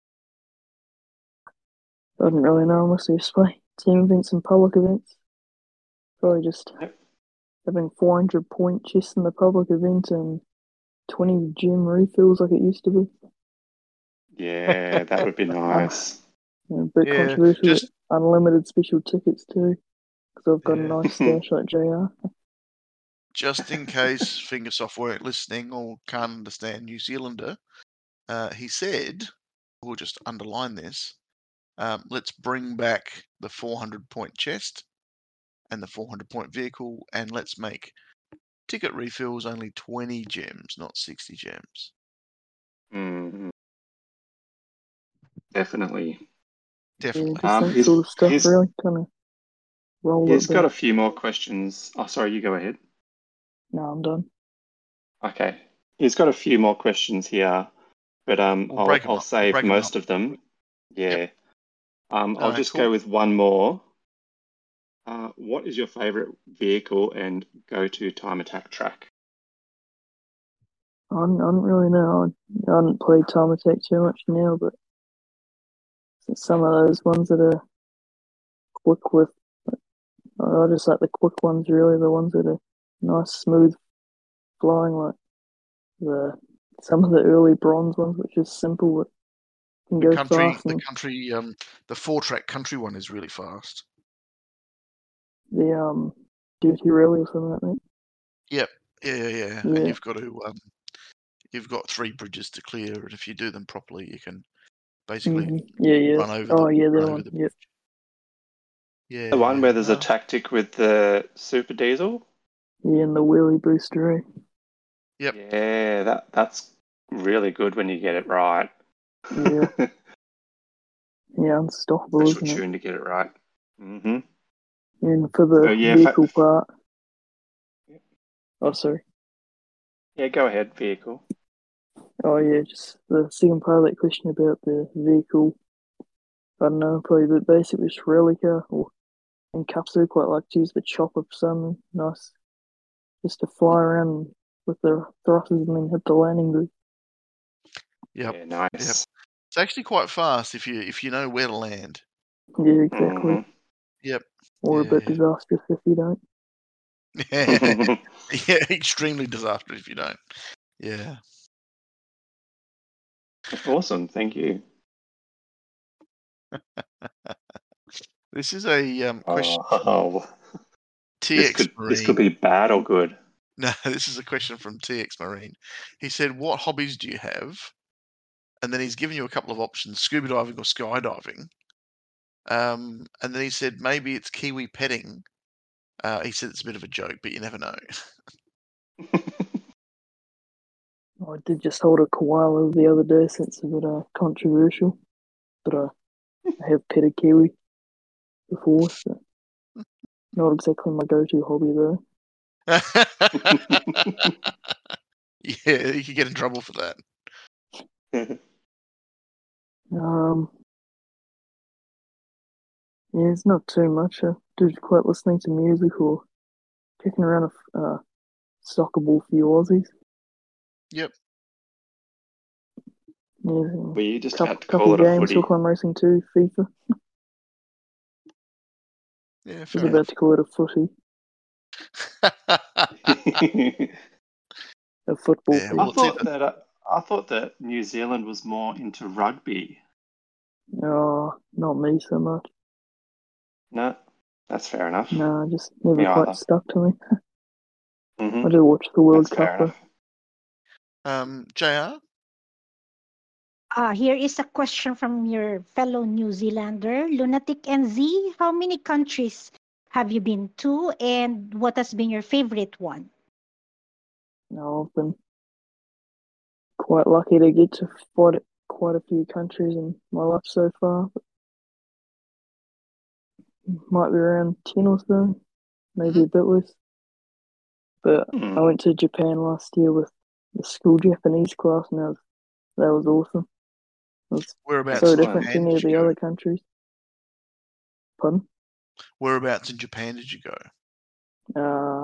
I don't really know unless you just play team events and public events. Probably just Yep. having four hundred point chests in the public event and twenty gem refills like it used to be. Yeah, that would be nice. Yeah, a bit Yeah, controversial, just but unlimited special tickets too, because I've got a yeah. nice stash like J R. Just in case Fingersoft weren't listening or can't understand New Zealander, uh, he said, we'll just underline this. Um, let's bring back the four hundred point chest and the four hundred point vehicle, and let's make ticket refills only twenty gems, not sixty gems. Mm, definitely. Yeah, Definitely. just Um, that he's sort of stuff, he's really. Kind of roll he's it got a back. few more questions. Oh, sorry, you go ahead. No, I'm done. Okay, he's got a few more questions here, but um, We'll I'll break 'em I'll up. We'll save break 'em most up. of them. Yeah. Yep. Um, I'll No, just cool. go with one more. Uh, what is your favorite vehicle and go-to time attack track? I don't, I don't really know. I, I haven't played Time Attack too much now, but some of those ones that are quick with, I just like the quick ones, really. The ones that are nice, smooth flying, like the some of the early bronze ones, which is simple but can The go country, fast. the And country, um, the four-track country one is really fast. the um, Dirty Rally or something like that. Yep. Yeah, yeah, yeah. Yeah. And you've got to, um, you've got three bridges to clear, and if you do them properly, you can basically Mhm. Yeah, yeah. run over Oh, the yeah, that run over one. the Yep. bridge. Yeah. The one yeah. where there's a No. tactic with the super diesel? Yeah, and the wheelie booster, eh? Yep. Yeah, that that's really good when you get it right. Yeah. Yeah, unstoppable, Special isn't it? tune to get it right. Mm-hmm. And for the So yeah, vehicle fa- part. Oh, sorry. yeah, go ahead, vehicle. Oh, yeah, just the second part of that question about the vehicle. I don't know, probably but basically just rally car or in Capsu quite like to use the chopper for something nice. Just to fly around with the thrusters and then hit the landing booth. Yep. Yeah, nice. Yep. It's actually quite fast if you if you know where to land. Yeah, exactly. Mhm. Yep. Or Yeah, a bit yeah. disastrous if you don't. Yeah, extremely disastrous if you don't. Yeah. Awesome, thank you. This is a um, question from Oh, this T X could this could Marine. be bad or good. No, this is a question from T X Marine. He said, "What hobbies do you have?" And then he's given you a couple of options: scuba diving or skydiving. Um, and then he said maybe it's kiwi petting. Uh, he said it's a bit of a joke, but you never know. I did just hold a koala the other day since it's a bit uh, controversial. But uh, I have petted kiwi before, so not exactly my go-to hobby though. Yeah, you could get in trouble for that. Um, yeah, it's not too much. I do quite listening to music or kicking around a uh, soccer ball for you Aussies. Yep. Yeah, Were you just couple about to couple call it a games, footy? Hook on Racing two, FIFA. Yeah, I was fair about enough. to call it a footy, a football. Yeah, I well, FIFA. it's thought either that uh, I thought that New Zealand was more into rugby. No, not me so much. No, that's fair enough. No, just never Me quite either. stuck to me. hmm I do watch the World That's fair Cup though. enough. um, J R. Uh, here is a question from your fellow New Zealander, Lunatic N Z. How many countries have you been to, and what has been your favorite one? No, I've been quite lucky to get to quite quite a few countries in my life so far. Might be around ten or so, maybe Mhm. a bit less. But Hmm. I went to Japan last year with the school Japanese class, and that was, that was awesome. It was Whereabouts so in Excellent. different to Japan any did of you the go? other countries. Pardon? Whereabouts in Japan did you go? Uh,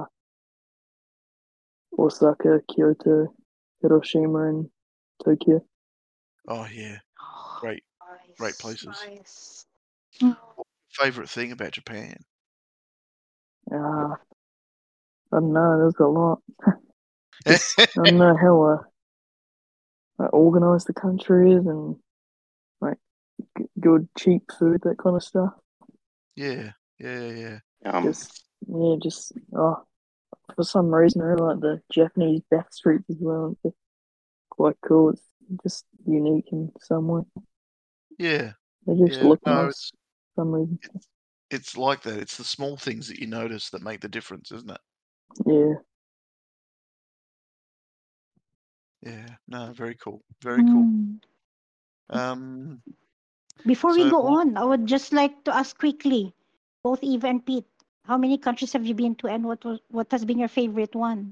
Osaka, Kyoto, Hiroshima, and Tokyo. Oh yeah, great, great Nice, places. nice. Mm. Favorite thing about Japan? Uh, I don't know, there's a lot. Just, I don't know how uh, like, organised the country is and like g- good, cheap food, that kind of stuff. Yeah, yeah, yeah. Um, Just, yeah, just, oh, for some reason, I really like the Japanese back streets as well. It's just quite cool. It's just unique in some way. Yeah, They just yeah. look No, nice it's for some reason. it's it's like that. It's the small things that you notice that make the difference, isn't it? Yeah. Yeah, no, very cool, very cool. Mm. Um, Before we so go what- on, I would just like to ask quickly, both Eva and Pete, how many countries have you been to, and what was what has been your favorite one?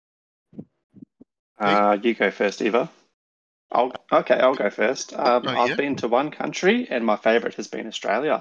Uh, you go first, Eva. I'll okay. I'll go first. Um, Oh, I've yeah? been to one country, and my favourite has been Australia.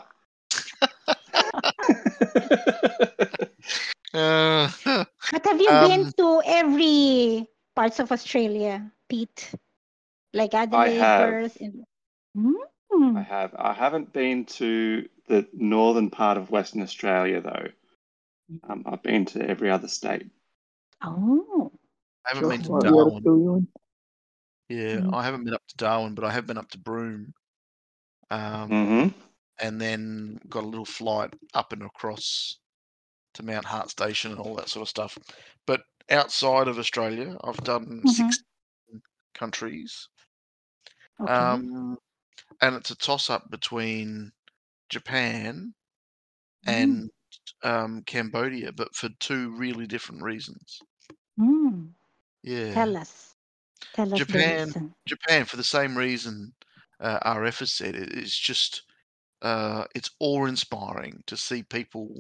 uh, But have you Um, been to every parts of Australia, Pete? Like Adelaide, have. Perth, and mm. I have. I haven't been to the northern part of Western Australia though. Um, I've been to every other state. Oh, I haven't Sure, been to might be able to Darwin. fill you in. Yeah, Mhm. I haven't been up to Darwin, but I have been up to Broome. Um, Mm-hmm. and then got a little flight up and across to Mount Hart Station and all that sort of stuff. But outside of Australia, I've done Mhm. six countries. Okay. Um, and it's a toss up between Japan Mm. and um, Cambodia, but for two really different reasons. Mm. Yeah. Tell us. Tell us the Japan, reason. Japan, for the same reason uh, R F has said, it, it's just uh, it's awe-inspiring to see people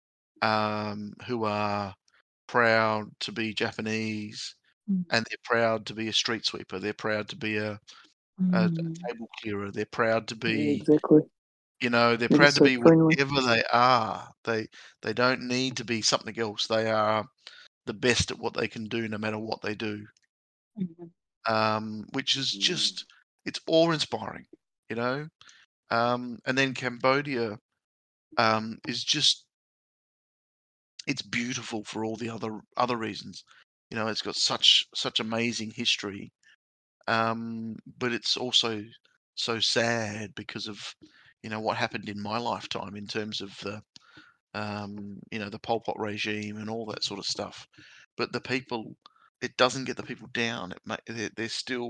um, who are proud to be Japanese, Mm. and they're proud to be a street sweeper. They're proud to be a, a, a Mm. table clearer. They're proud to Yeah, be, exactly. you know, they're They're proud just to so be friendly. whatever they are. They they don't need to be something else. They are the best at what they can do, no matter what they do. Mhm. Um, which is Mm. just it's awe-inspiring, you know. Um, and then Cambodia um, is just it's beautiful for all the other other reasons. You know, it's got such such amazing history, um, but it's also so sad because of you know what happened in my lifetime in terms of the um, you know the Pol Pot regime and all that sort of stuff. But the people, it doesn't get the people down. It ma- they're, they're still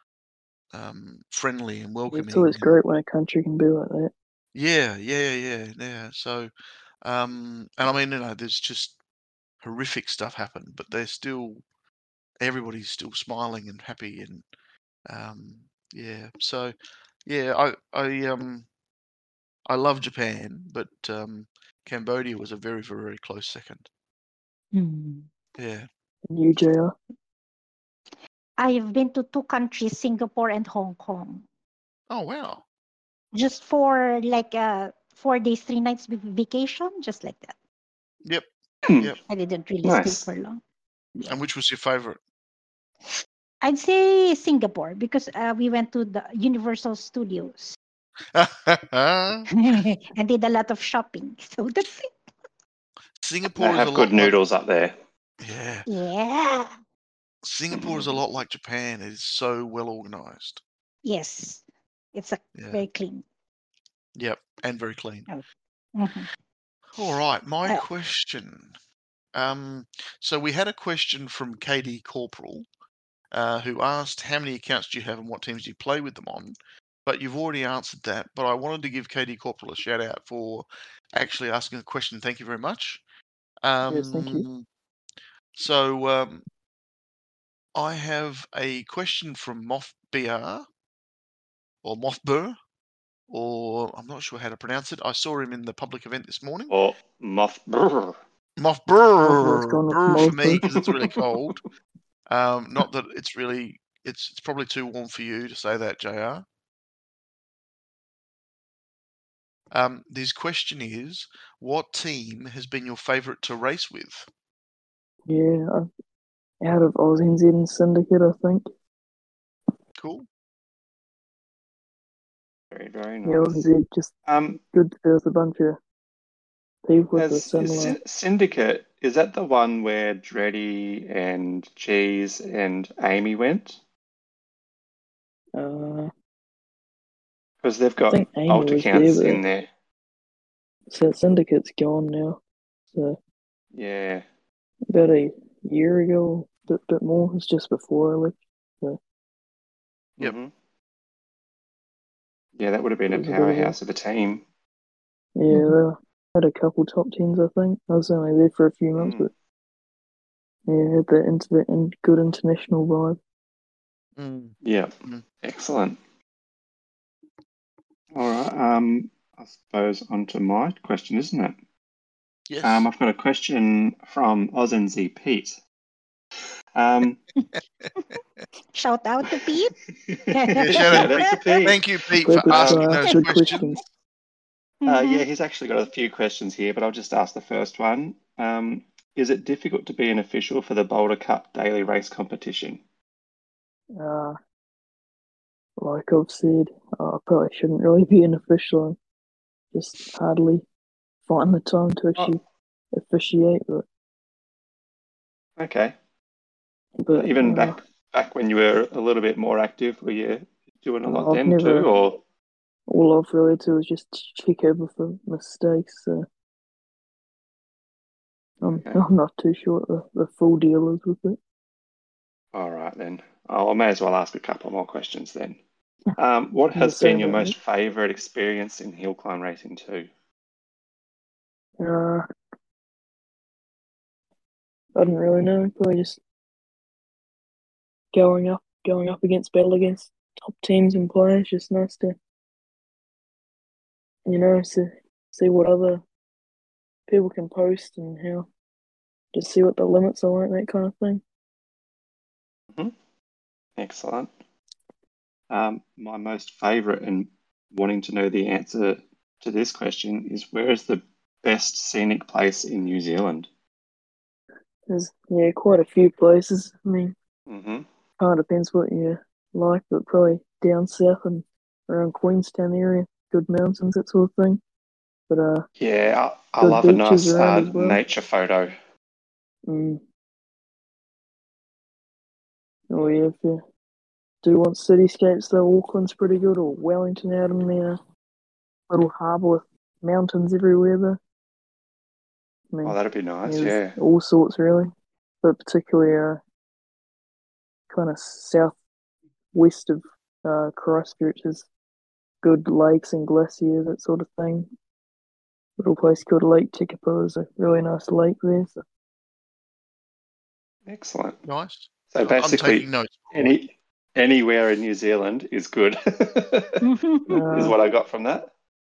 um, friendly and It's welcoming. always And great when a country can be like that. yeah, yeah, yeah, yeah. So, um, and I mean, you know, there's just horrific stuff happen, but they're still everybody's still smiling and happy and um, yeah. So yeah, I I um I love Japan, but um, Cambodia was a very very very close second. Mm. Yeah. And you, J R? I have been to two countries, Singapore and Hong Kong, Oh wow. just for like uh four days, three nights vac- vacation, just like that. Yep. Yep. I didn't really stay Nice. for long. Yeah. And which was your favorite? I'd say Singapore because uh, we went to the Universal Studios and did a lot of shopping. So that's it. Singapore They is a have good lot like noodles up there. yeah. Yeah. Singapore is a lot like Japan. It is so well organized. Yes. It's a Yeah. very clean. Yep. And very clean. Mhm. All right. My Uh, question. Um, so we had a question from Katie Corporal, uh, who asked how many accounts do you have and what teams do you play with them on? But you've already answered that. But I wanted to give Katie Corporal a shout out for actually asking a question. Thank you very much. Um, Yes, thank you. So um, I have a question from Moth B R or Mothbur, or I'm not sure how to pronounce it. I saw him in the public event this morning. Or moth. Brr. Let's Mothbur, go with brr for me Mothbur. because it's really cold. Um, not that it's really, it's it's probably too warm for you to say that, J R. Um, his question is, what team has been your favourite to race with? Yeah, I've, out of Aussie N Z and Syndicate, I think. Cool. Very, very Yeah, Aussie N nice. Z just Um, good to be with a bunch of people with a has is similar. Syn- Syndicate, is that the one where Dreddy and Cheese and Amy went? Uh, Because they've I got think Amy alt was there, accounts but in there. Sy- Syndicate's gone now. So Yeah. about a year ago, a bit, bit more. It's just before I left. So Yep. Mhm. Yeah, that would have been it a was a bit of a powerhouse of a team. yeah. Mhm. They had a couple top tens, I think. I was only there for a few months, Mm. but yeah, had the inter- in good international vibe. Mm. Yeah, Mm. excellent. All right. Um, I suppose onto my question, isn't it? Yes. Um, I've got a question from Oz N Z Pete. Um, Shout out to Pete. Yeah, shout shout out, out to Pete. Pete. Thank you, Pete, Glad for to asking Um, ask those good questions. questions. Uh, Mhm. yeah, he's actually got a few questions here, but I'll just ask the first one. Um, is it difficult to be an official for the Boulder Cup daily race competition? Uh, like I've said, uh, I probably shouldn't really be an official. And just hardly find the time to actually Oh, officiate. But, okay. but Even uh, back back when you were a little bit more active, were you doing a lot I've then too, never. or? All I've really do is just check over for mistakes. So I'm Okay. I'm not too sure what the, the full deal is with it. All right then. Oh, I may as well ask a couple more questions then. Um, what Yeah, has sorry been your about most favourite experience in hill climb racing too? that. Uh, I don't really know. Probably just going up, going up against battle against top teams and players. Just nice to, you know, see see what other people can post and how, just see what the limits are like, that kind of thing. hmm Excellent. Um, my most favourite and wanting to know the answer to this question is, where is the best scenic place in New Zealand? There's yeah, quite a few places. I mean, hmm kind of depends what you like, but probably down south and around Queenstown area, good mountains, that sort of thing. But uh, Yeah, I, I good love a beaches nice around uh, as well. nature photo. Mm. Oh yeah, if you do want cityscapes, though, Auckland's pretty good, or Wellington out in the uh, little harbour with mountains everywhere. There, I Oh, mean, that'd be yeah, nice. there's Yeah. all sorts really, but particularly uh, kind of southwest of uh, Christchurch is good lakes and glaciers, that sort of thing. Little place called Lake Tekapo is a really nice lake there. So. Excellent. Nice. So I'm, I'm taking basically, notes. any anywhere in New Zealand is good, is Uh, what I got from that.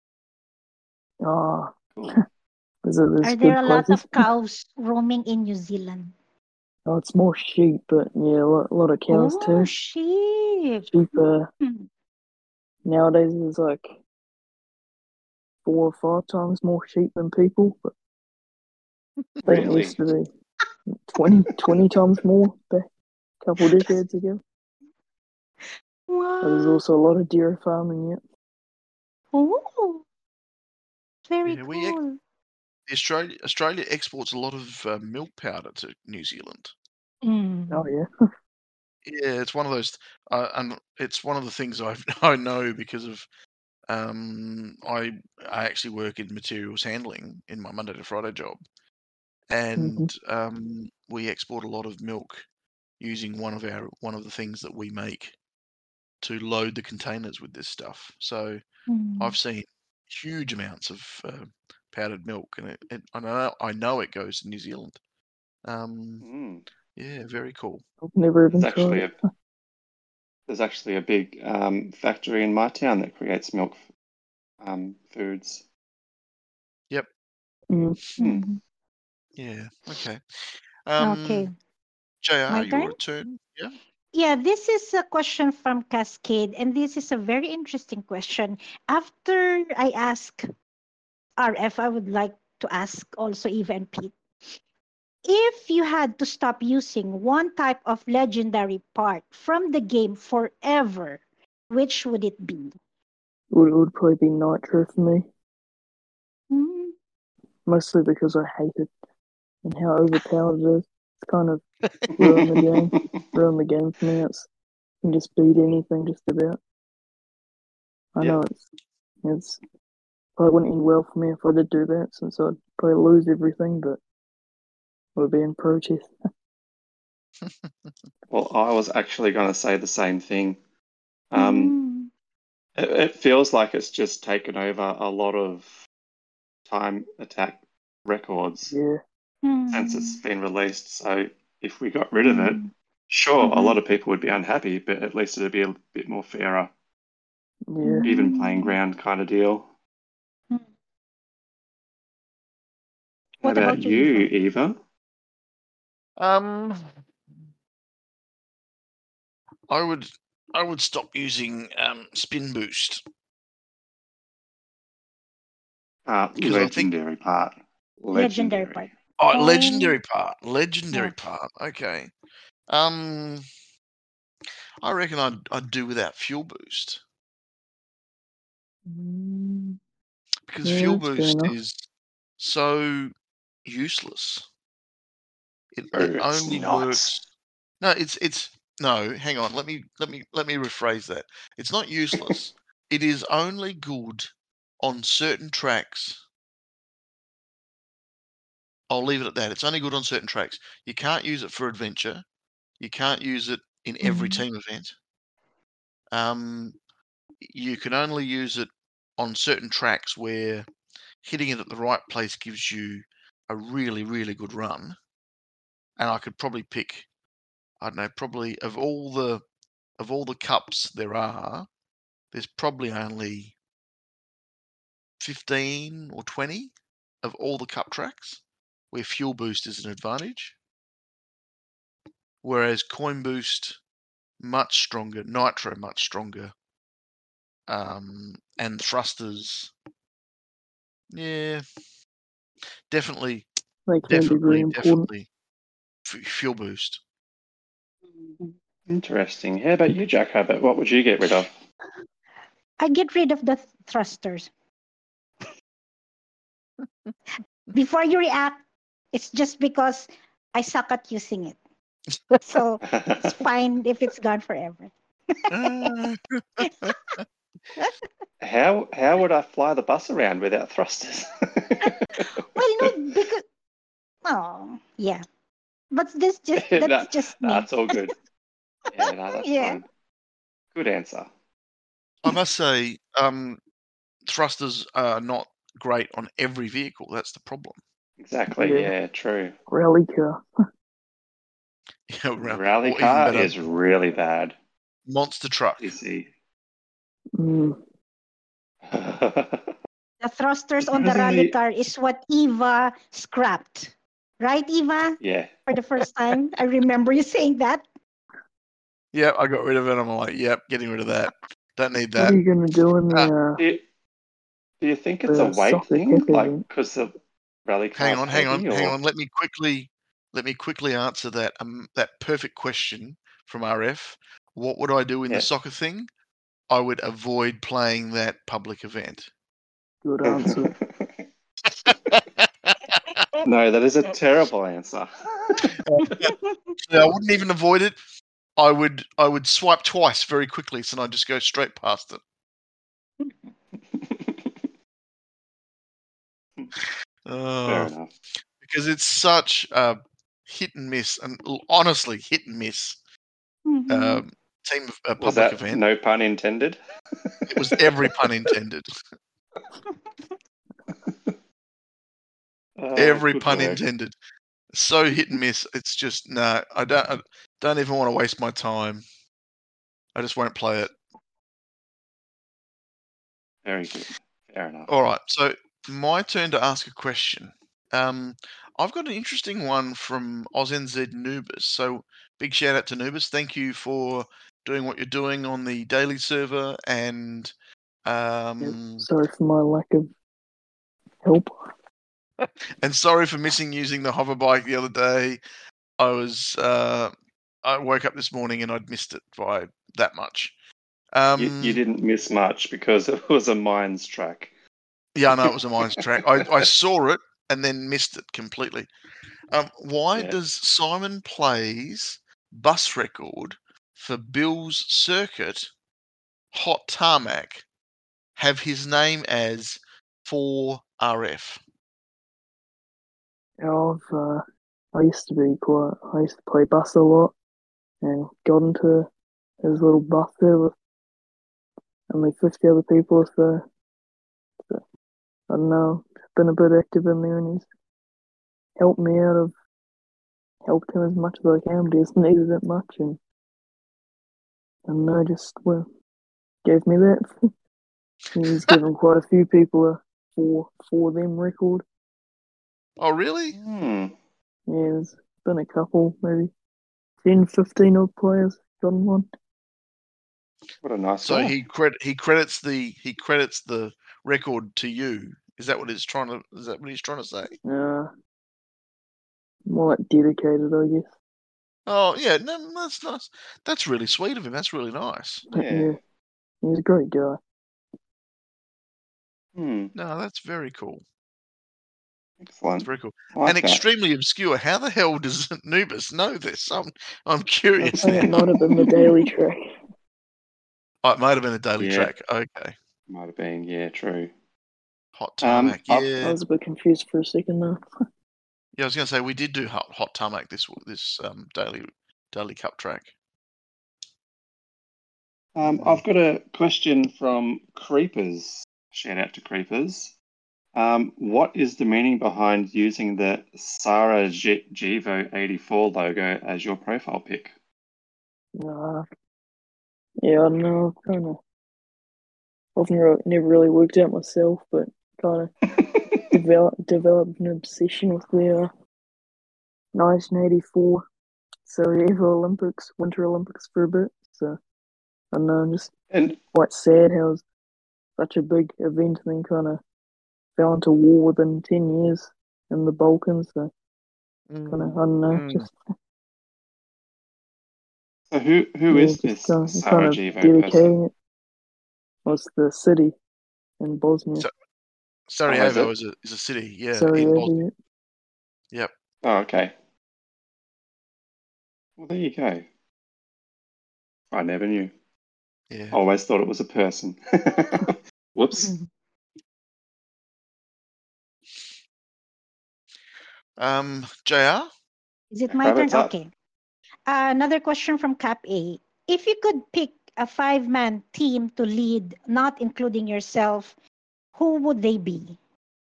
oh, Cool. there's, a, there's Are there good a lot places. of cows roaming in New Zealand? Oh, it's more sheep, but yeah, a lot, a lot of cows Oh, too. sheep. Sheep uh, Hmm. nowadays is like four or five times more sheep than people, but I think it Really? used to be twenty, twenty times more back a couple of decades ago. But there's What? also a lot of dairy farming yet. Oh, very Yeah, we ex- cool. Australia Australia exports a lot of uh, milk powder to New Zealand. Mm. Oh yeah, Yeah, it's one of those, uh, and it's one of the things I've I know because of um I I actually work in materials handling in my Monday to Friday job, hmm and um we export a lot of milk using one of our one of the things that we make to load the containers with this stuff. So Mm. I've seen huge amounts of uh, powdered milk, and it, it I know I know it goes to New Zealand. Um, Mm. yeah, very cool. I've never There's even tried actually it. a there's actually a big um, factory in my town that creates milk um, foods. Yep. Mm. Hmm. Mhm. Yeah. Okay. Okay, Um, J R, my turn. your turn. Yeah. Yeah, this is a question from Cascade, and this is a very interesting question. After I ask R F, I would like to ask also Eva and Pete. If you had to stop using one type of legendary part from the game forever, which would it be? It would, it would probably be Nitro for me, Hmm. mostly because I hate it and how overpowered it is. It's kind of ruined the game. Ruined the game for me. It's you can just beat anything just about. I Yeah. know it's it's probably wouldn't end well for me if I did do that, since I'd probably lose everything, but it would be in protest. Well, I was actually going to say the same thing. Um, Hmm. it, it feels like it's just taken over a lot of time attack records Yeah, since it's Hmm. been released. So if we got rid of it, Hmm. Sure, a Mhm. lot of people would be unhappy, but at least it'd be a bit more fairer, Yeah. even playing ground kind of deal. Mm. How What about about you, you, Eva? Eva? Um, I would I would stop using um, spin boost Uh, because I think legendary part. Legendary part. Legendary. oh, Boing. legendary part, legendary Yeah. part. Okay. Um, I reckon I'd I'd do without fuel boost Mm, because yeah, fuel that's fair boost enough. is so useless. It Oh, it it's only not. works. No, it's it's no. Hang on. Let me let me let me rephrase that. It's not useless. It is only good on certain tracks. I'll leave it at that. It's only good on certain tracks. You can't use it for adventure. You can't use it in every Mhm. team event. Um, you can only use it on certain tracks where hitting it at the right place gives you a really, really good run. And I could probably pick, I don't know, probably of all the of all the cups there are, there's probably only fifteen or twenty of all the cup tracks where fuel boost is an advantage. Whereas coin boost, much stronger, nitro much stronger, um, and thrusters, yeah, definitely, They can be very definitely, important. definitely f- fuel boost. Interesting. How about you, Jack Rabbit? What would you get rid of? I get rid of the th- thrusters. Before you react, it's just because I suck at using it. So it's fine if it's gone forever. Ah, How how would I fly the bus around without thrusters? Well, no, because oh yeah, but this just No, that's just me. that's all good. Yeah, no, that's Yeah. fine. Good answer. I must say, um, thrusters are not great on every vehicle. That's the problem. Exactly. Yeah. Yeah, true. Rally car. Yeah, ra- Rally or even car better, is really bad. monster truck. You see. Mm, The thrusters on the rally Surprisingly, car is what Eva scrapped. Right, Eva? yeah. For the first time. I remember you saying that. Yep, I got rid of it. I'm like, yep, getting rid of that. Don't need what that. are you gonna do in the uh, Do you, do you think it's a the weight soccer thing? kick Like, event? because the rally Hang car's on, hang on, heavy, hang or on. Let me quickly, let me quickly answer that um, that perfect question from R F. What would I do in the yeah. soccer thing? I would avoid playing that public event. Good answer. No, that is a terrible answer. So I wouldn't even avoid it. I would I would swipe twice very quickly, so I'd just go straight past it. Fair Uh, enough. because it's such a hit and miss, and l- honestly hit and miss Mhm. um, team uh, Was public that event. no pun intended? It was every pun intended. Oh, Every good pun work. intended. So hit and miss. It's just no. I don't. I don't even want to waste my time. I just won't play it. Very good. Fair enough. All right. So my turn to ask a question. Um, I've got an interesting one from OzNZ Nubis. So big shout out to Nubis. Thank you for doing what you're doing on the daily server, and um, Sorry for my lack of help. and sorry for missing using the hover bike the other day. I was uh, I woke up this morning and I'd missed it by that much. Um, You, you didn't miss much because it was a mines track. Yeah, I know it was a mines track. I, I saw it and then missed it completely. Um, why Yeah. does Simon Plays bus record for Bill's Circuit Hot Tarmac have his name as four R F? I've, uh, I used to be quite, I used to play bus a lot and got into his little bus there with only fifty other people, so, so I don't know, been a bit active in there and he's helped me out of helped him as much as I can, but he hasn't needed it much, and and I just well gave me that. He's given quite a few people a four for them record. Oh, really? Hmm. Yeah, there's been a couple, maybe ten, fifteen odd players gotten one. What a nice So guy. he credit he credits the he credits the record to you. Is that what he's trying to? Is that what he's trying to say? Uh, more like dedicated, I guess. Oh yeah, no, that's nice. That's really sweet of him. That's really nice. Yeah. Yeah, he's a great guy. Hmm. No, that's very cool. That's Excellent. very cool. I like And that. extremely obscure. How the hell does Nubis know this? I'm I'm curious I think it now. might have been the Daily Track. Oh, it might have been a daily Yeah. track. Okay. Might have been, yeah, true. Hot Um, tarmac. I've- Yeah. I was a bit confused for a second though. Yeah, I was going to say we did do hot, hot tarmac this this um, daily daily cup track. Um, I've got a question from Creepers. Shout out to Creepers. Um, what is the meaning behind using the Sara G- Givo eighty-four logo as your profile pic? Nah. Yeah, I don't know. Kind of. I've never, never really worked out myself, but kind of developed developed an obsession with the uh, nineteen eighty-four Sarajevo Olympics, Winter Olympics for a bit. So I don't know, I'm just And quite sad how it's such a big event and then kind of fell into war within ten years in the Balkans. So kind of, I don't know, Mm. just so who who yeah, is just this kind of, kind of Sarajevo dedicating person? it. Was the city in Bosnia, So- Oh, is Sarajevo it? is a is a city. Yeah, in Sarajevo. Bosnia. Yep. Oh, okay. Well, there you go. I never knew. Yeah. Always thought it was a person. Whoops. Um, J R. Is it my Crab, turn? it's up. Okay. Uh, another question from Cap A. If you could pick a five-man team to lead, not including yourself, who would they be?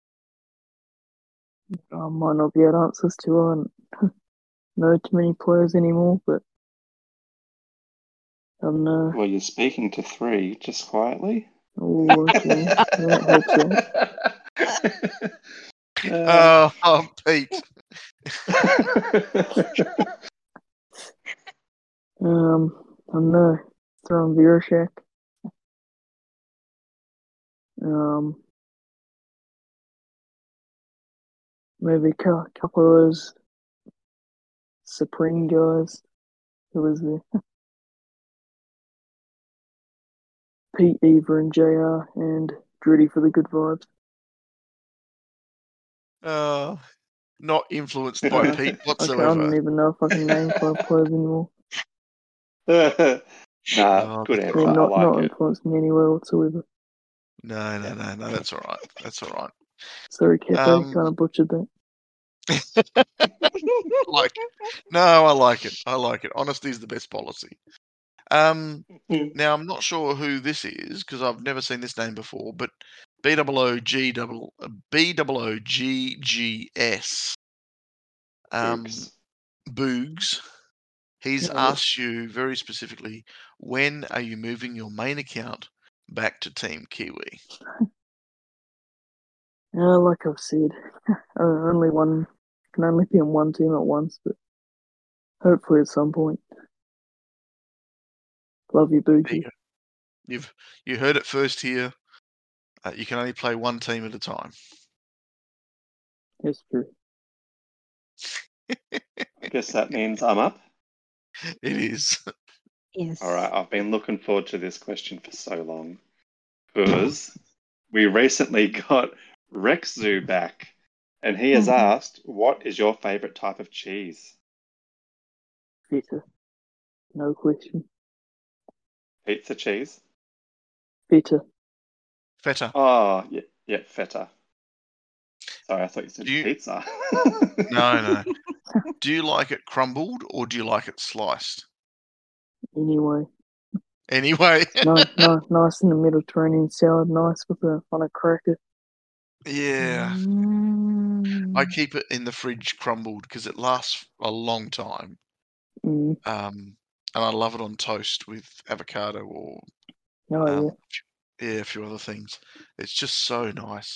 I might not be able to answer this too. I don't know too many players anymore, but I don't know. Well, you're speaking to three just quietly. Oh, okay. That helps out. Uh, Oh, oh, Pete. Um, I don't know. Throwing Virashek. Um, maybe a cou- couple of those Supreme guys. Who was there? Pete, Eva, and J R, and Drudy for the good vibes. Uh, not influenced by I Pete can't, I whatsoever. don't even know if I can name five players anymore. nah, Oh, good that's answer. They're all right. I not, like not it. influenced me anywhere whatsoever. No, no, no, no. That's all right. That's all right. Sorry, Cafe, Um, kind of butchered that. like, no, I like it. I like it. Honesty is the best policy. Um, now I'm not sure who this is because I've never seen this name before, but B O O G double B O O G G S. Um, Boogs. Boogs. He's Yeah, asked you very specifically, when are you moving your main account back to Team Kiwi? yeah, like I've said, uh, only one can only be on one team at once, but hopefully at some point. Love you, There you Boogie. go. You've you heard it first here. Uh, you can only play one team at a time. It's true. I guess that means I'm up. It is. Yes. All right, I've been looking forward to this question for so long because we recently got Rexzu back, and he has Mhm. asked, "What is your favorite type of cheese?" Feta. No question. Pizza cheese. Feta. Feta. Oh, yeah, yeah, feta. Sorry, I thought you said Do you- pizza. No, no. Do you like it crumbled or do you like it sliced? Anyway. Anyway. nice, nice, nice in the Mediterranean salad, nice with a on a cracker. Yeah. Mm. I Mm. keep it in the fridge crumbled because it lasts a long time. Mm. Um, and I love it on toast with avocado or Oh um, yeah. yeah, a few other things. It's just so nice.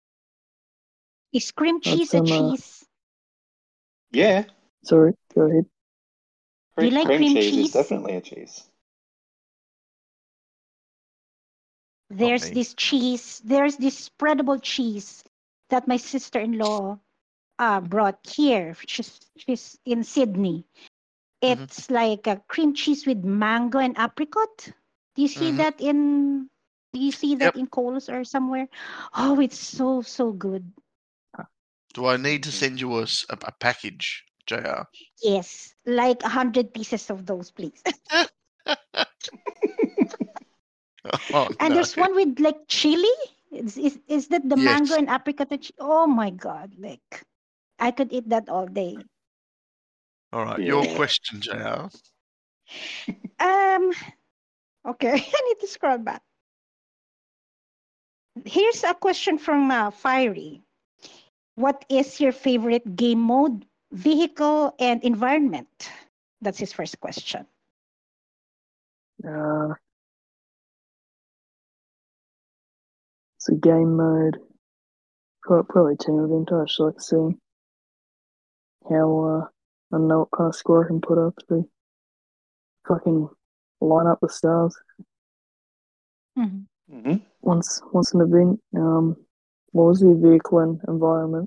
Is cream I'd cheese a some. Uh, cheese? Yeah, sorry. Go ahead. Do you cream, like cream cream cheese is cheese? definitely a cheese. Not There's me. this cheese, there's this spreadable cheese that my sister-in-law uh, brought here. She's, she's in Sydney. Mhm. It's like a cream cheese with mango and apricot. Do you see Mhm. that in do you see that Yep. in Coles or somewhere? Oh, it's so so good. Do I need to Mhm. send you a, s- a- a package, J R? Yes, like a hundred pieces of those, please. Oh And no. there's one with like chili. Is is, is that the mango Yes. and apricot? and chi- Oh my god! Like I could eat that all day. All right. Your Yeah. question, J R. Um. Okay, I need to scroll back. Here's a question from uh, Fiery. What is your favorite game mode, vehicle, and environment? That's his first question. Uh, it's a game mode. Probably, probably team event. I just like seeing how. Uh, I don't know what kind of score I can put up to fucking line up the stars. Mhm. hmm Once, once an event. Um, what was the vehicle and environment?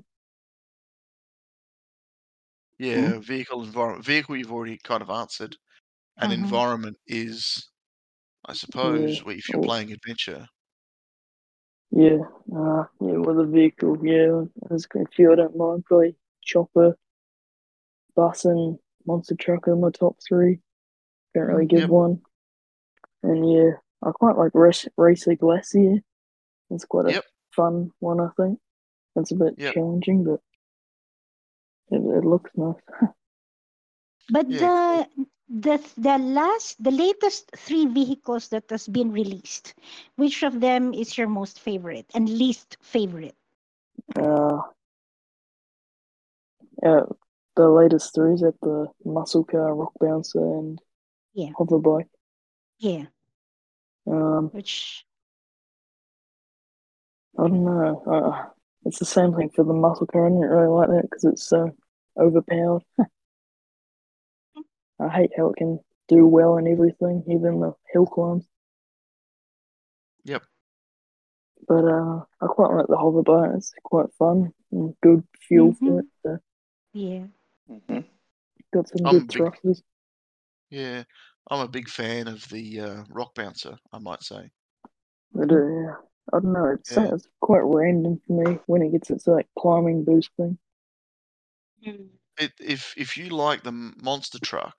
Yeah, vehicle environment. Vehicle you've already kind of answered. And Mhm. environment is, I suppose, well, if you're Or- playing adventure. Yeah, uh, yeah, with a vehicle, yeah, there's a few I don't mind. Probably chopper, bus, and monster truck are my top three. Can't really Mm. give Yep. one. And yeah, I quite like Race, Racer Glacier. It's quite a Yep. fun one, I think. It's a bit Yep. challenging, but it, it looks nice. But Yeah, the the the last the latest three vehicles that has been released, which of them is your most favorite and least favorite? Uh, yeah, the latest three is at the muscle car, rock bouncer, and Yeah, hover bike. yeah. Um, Which I don't know. Uh, it's the same thing for the muscle car. I didn't really like that because it's so overpowered. I hate how it can do well in everything, even the hill climbs. Yep. But uh, I quite like the hover bike. It's quite fun and good fuel for it. Mhm. So Yeah. hmm got some I'm a good big thrusters. yeah, I'm a big fan of the uh, rock bouncer, I might say. But uh, yeah, I don't know. It's Yeah. it's quite random for me when it gets its like climbing boost thing. Mm. It, if if you like the m- monster truck,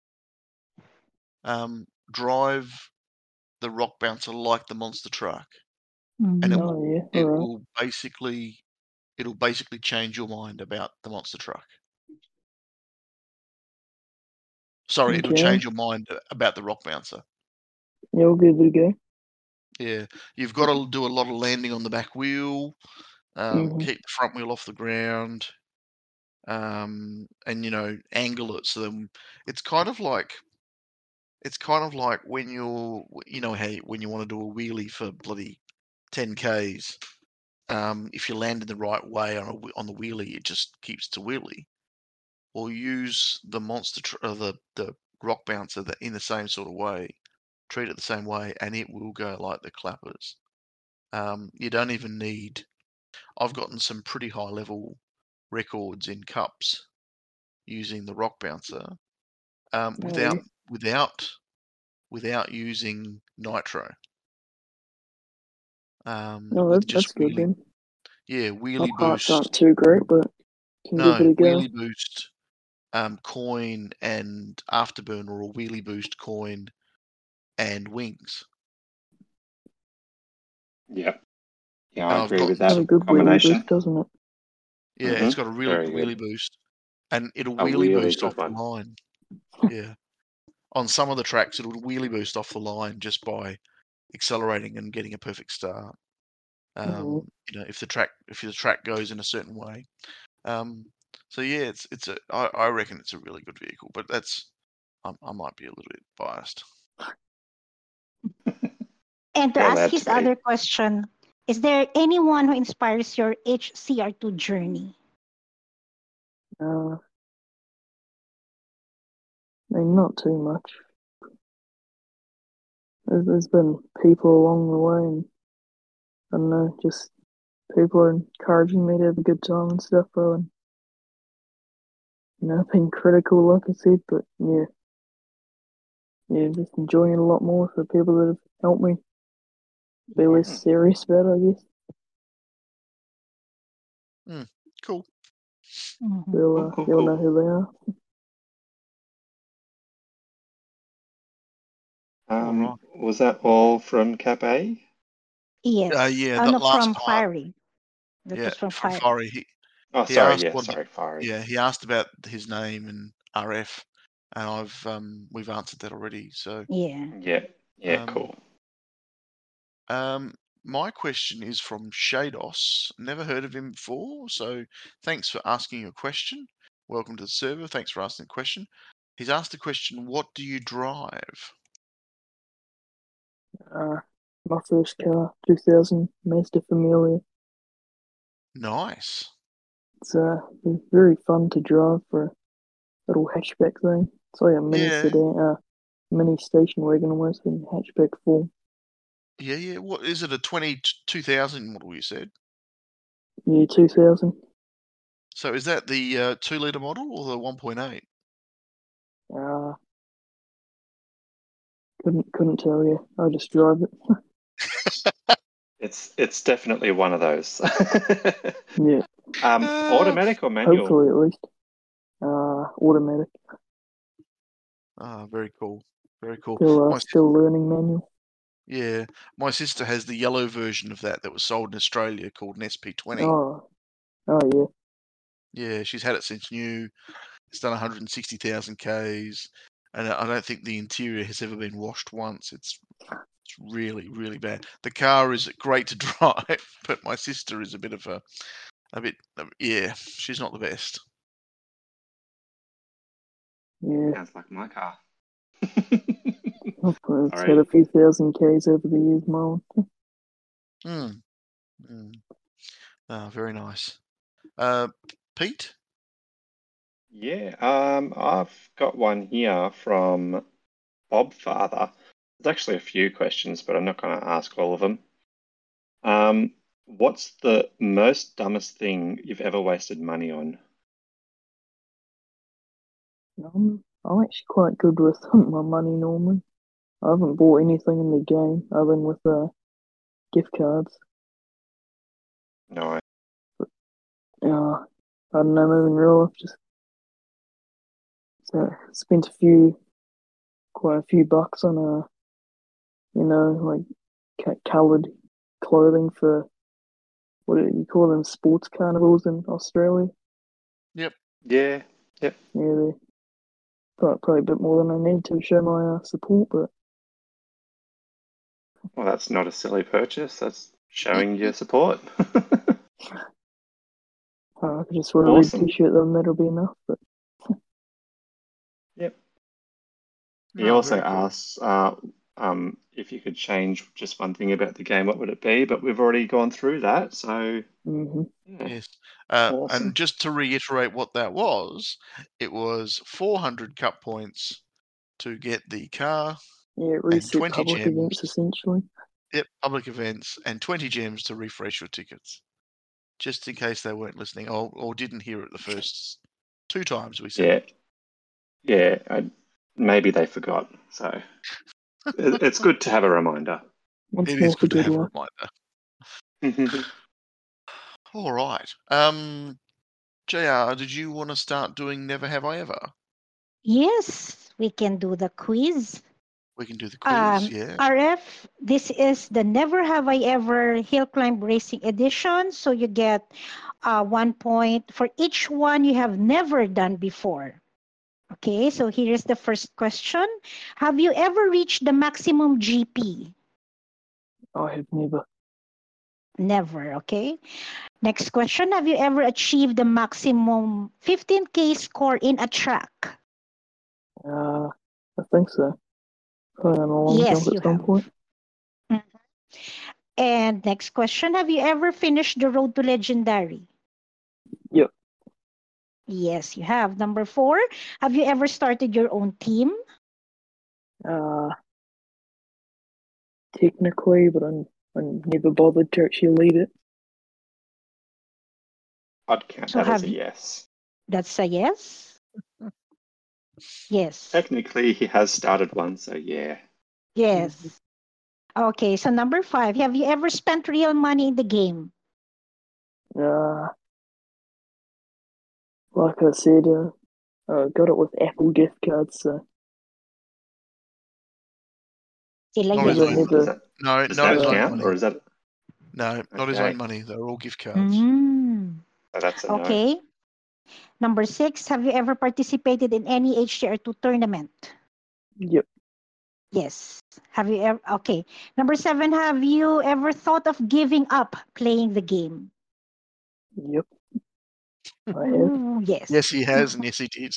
um, drive the rock bouncer like the monster truck, and it Mhm. will Oh yeah, it alright. will basically it'll basically change your mind about the monster truck. Sorry, it'll Okay, change your mind about the rock bouncer. yeah, I'll give it a go. Yeah, you've got to do a lot of landing on the back wheel, um, hmm keep the front wheel off the ground, um, and you know angle it so then it's kind of like it's kind of like when you're you know how you- when you want to do a wheelie for bloody ten Ks, um, if you land in the right way on a, whe- on the wheelie, it just keeps to wheelie. Or use the monster tr- uh, the the rock bouncer that in the same sort of way, treat it the same way, and it will go like the clappers. Um, you don't even need. I've gotten some pretty high level records in cups using the rock bouncer, um, Oh without yeah, without without using nitro. Um, no, with that, just that's good wheelie, then. yeah, My wheelie parts aren't boost. too great, but can give it No, a go. wheelie boost, um, coin and afterburner, or wheelie boost, coin and wings. Yep. Yeah, And I I've agree with gotten Got a that some. good wheelie combination. boost, doesn't it? Yeah, hmm it's got a really Very good good. wheelie boost, and it'll A wheelie really boost off good the one. line. Yeah, on some of the tracks, it'll wheelie boost off the line just by accelerating and getting a perfect start. Um, Mhm. You know, if the track if the track goes in a certain way. Um, so yeah, it's it's a I, I reckon it's a really good vehicle, but that's I, I might be a little bit biased. And to You're ask allowed his to be. other question, is there anyone who inspires your H C R two journey? Uh, I mean, not too much. There's, there's been people along the way, and I don't know, just people are encouraging me to have a good time and stuff, bro. And you know, being critical, like I said, but yeah, yeah, just enjoying it a lot more for people that have helped me be less Hmm. serious about it, I guess. Cool. Mhm. They'll, Cool, uh, cool, they'll know cool. who they are. Um, right. was that all from Cap A? Yes. Uh, yeah, Uh, that no, last from time. Fiery. That Yeah, was from from Fiery. Fiery. He Oh, he sorry. asked Yeah, what. sorry, Fiery. Yeah, he asked about his name and R F, and I've um we've answered that already. So Yeah. Yeah, yeah, um, cool. um, my question is from Shados. Never heard of him before, so thanks for asking a question. Welcome to the server. Thanks for asking the question. He's asked the question, "What do you drive?" Uh, my first car, two thousand Mazda Familia. Nice. It's uh, it's very fun to drive for a little hatchback thing. It's like a mini Yeah, sedan, uh, mini station wagon almost in hatchback form. yeah, yeah. What is it? A twenty two thousand model? You said. Year two thousand. So is that the uh, two liter model or the one point eight? Uh, couldn't couldn't tell you. I just drive it. It's it's definitely one of those. Yeah, um, Uh, automatic or manual? hopefully at least. Uh, automatic. Ah, very cool. Very cool. Still, uh, My sis- still learning manual. yeah, my sister has the yellow version of that that was sold in Australia called an S P twenty. Oh, oh yeah. Yeah, she's had it since new. It's done one hundred sixty thousand Ks, and I don't think the interior has ever been washed once. It's it's really really bad. The car is great to drive, but my sister is a bit of a a bit uh, yeah, she's not the best. Yeah, Sounds like my car. I've it's had Sorry. a few thousand Ks over the years, mine. Mm. Mm. Ah, very nice. Uh, Pete? Yeah, um, I've got one here from Bob Father. There's actually a few questions, but I'm not going to ask all of them. Um, what's the most dumbest thing you've ever wasted money on? Um, I'm actually quite good with my money normally. I haven't bought anything in the game other than with uh, gift cards. No, Uh, I don't know, maybe in real life, just uh, spent a few, quite a few bucks on uh, you know, like ca- coloured clothing for what do you call them, sports carnivals in Australia. Yep. yeah, yep. Yeah, they probably, probably a bit more than I need to show my uh, support, but Well, that's not a silly purchase. That's showing your support. uh, I could just wear a red Awesome. t-shirt, then that'll be enough. But Yep. He No, also very cool. asks uh, um, if you could change just one thing about the game, what would it be? But we've already gone through that, so hmm yeah, Yes. Uh, awesome. and just to reiterate what that was, it was four hundred cup points to get the car, yeah, and reset twenty public gems. events essentially. Yep, public events, and twenty gems to refresh your tickets. Just in case they weren't listening or, or didn't hear it the first two times we said Yeah, yeah. I, maybe they forgot, so it, it's good to have a reminder. Once it. It more is for good to good have a luck. reminder. All right. Um, J R, did you want to start doing Never Have I Ever? Yes, we can do the quiz. We can do the quiz, Um, yeah. R F, this is the Never Have I Ever Hill Climb Racing Edition. So you get uh, one point for each one you have never done before. Okay, so here is the first question. Have you ever reached the maximum G P? I have never. Never, okay? Next question. Have you ever achieved the maximum fifteen K score in a track? Uh, I think so. Probably on a long Yes, jump you at some have. point. Mhm. And next question. Have you ever finished the road to legendary? Yep. Yes, you have. Number four. Have you ever started your own team? Uh, technically, but I, I never bothered to actually lead it. I'd count So that as have a you, yes. that's a yes? Yes. Technically, he has started one, so yeah. Yes. Okay, so number five. Have you ever spent real money in the game? Uh, like I said, uh, I got it with Apple gift cards, so Sila Not his yes. never, own. Does never. that, No, does not that his own count, money. or is that No, not his okay? own money. They're all gift cards. Mm. So that's a no. Okay. Number six. Have you ever participated in any H D R two tournament? Yep. Yes. Have you ever? Okay. Number seven. Have you ever thought of giving up playing the game? Yep. I have. Ooh, yes. Yes, he has, and yes, he did.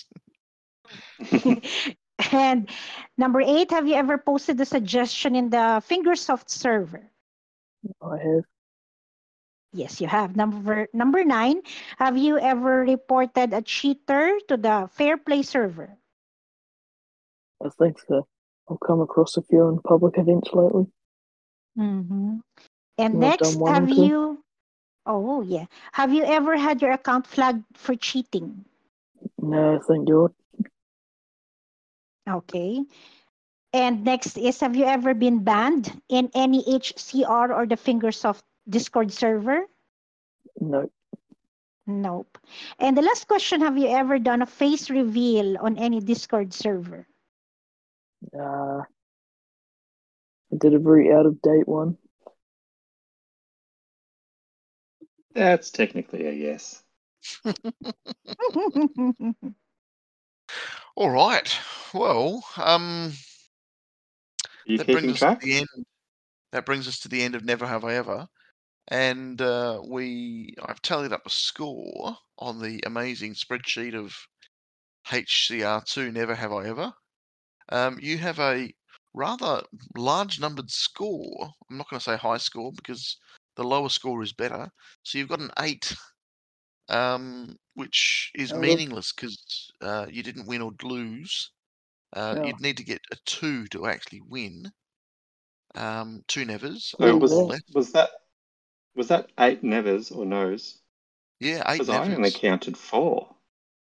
And number eight, have you ever posted a suggestion in the Fingersoft server? I have. Yes, you have. Number number nine, have you ever reported a cheater to the Fair Play server? I think so. I've come across a few in public events lately. Mm-hmm. I And think I've done next, one have or two. you? Oh yeah, have you ever had your account flagged for cheating? No, thank God. Okay. And next is, have you ever been banned in any H C R or the Fingersoft Discord server? No. Nope. And the last question, have you ever done a face reveal on any Discord server? Uh, I did a very out of date one. That's technically a yes. All right. Well, um, Are you that brings keeping us to track? the end. That brings us to the end of Never Have I Ever, and uh, we I've tallied up a score on the amazing spreadsheet of H C R two Never Have I Ever. Um, you have a rather large numbered score. I'm not going to say high score because the lower score is better. So you've got an eight, um, which is Oh, look. meaningless because uh, you didn't win or lose. Uh, Oh. You'd need to get a two to actually win. Um, two nevers, So um, was or Ooh, less. was that was that eight nevers or no's? Yeah, eight Because I only nevers. counted four.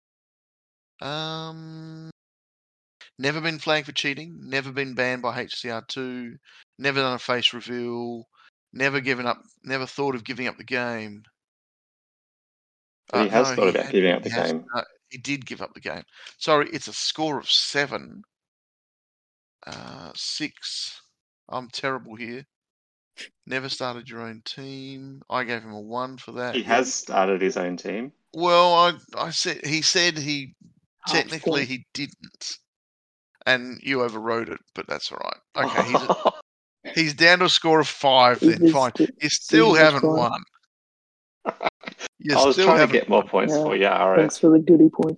Um, never been flagged for cheating. Never been banned by H C R two. Never done a face reveal. Never given up. Never thought of giving up the game. But Uh, he has no, thought he about had, giving up he the has. game. Uh, he did give up the game. Sorry, it's a score of seven. Uh, six. I'm terrible here. Never started your own team. I gave him a one for that. He Yep. has started his own team. Well, I I said he said he half technically point. he didn't, and you overrode it, but that's all right. Okay, he's he's down to a score of five. Then Eagles fine. st- You still Eagles haven't fine. won. You I was still trying to haven't get more won. points Yeah, for you, Thanks R F. for the goodie point.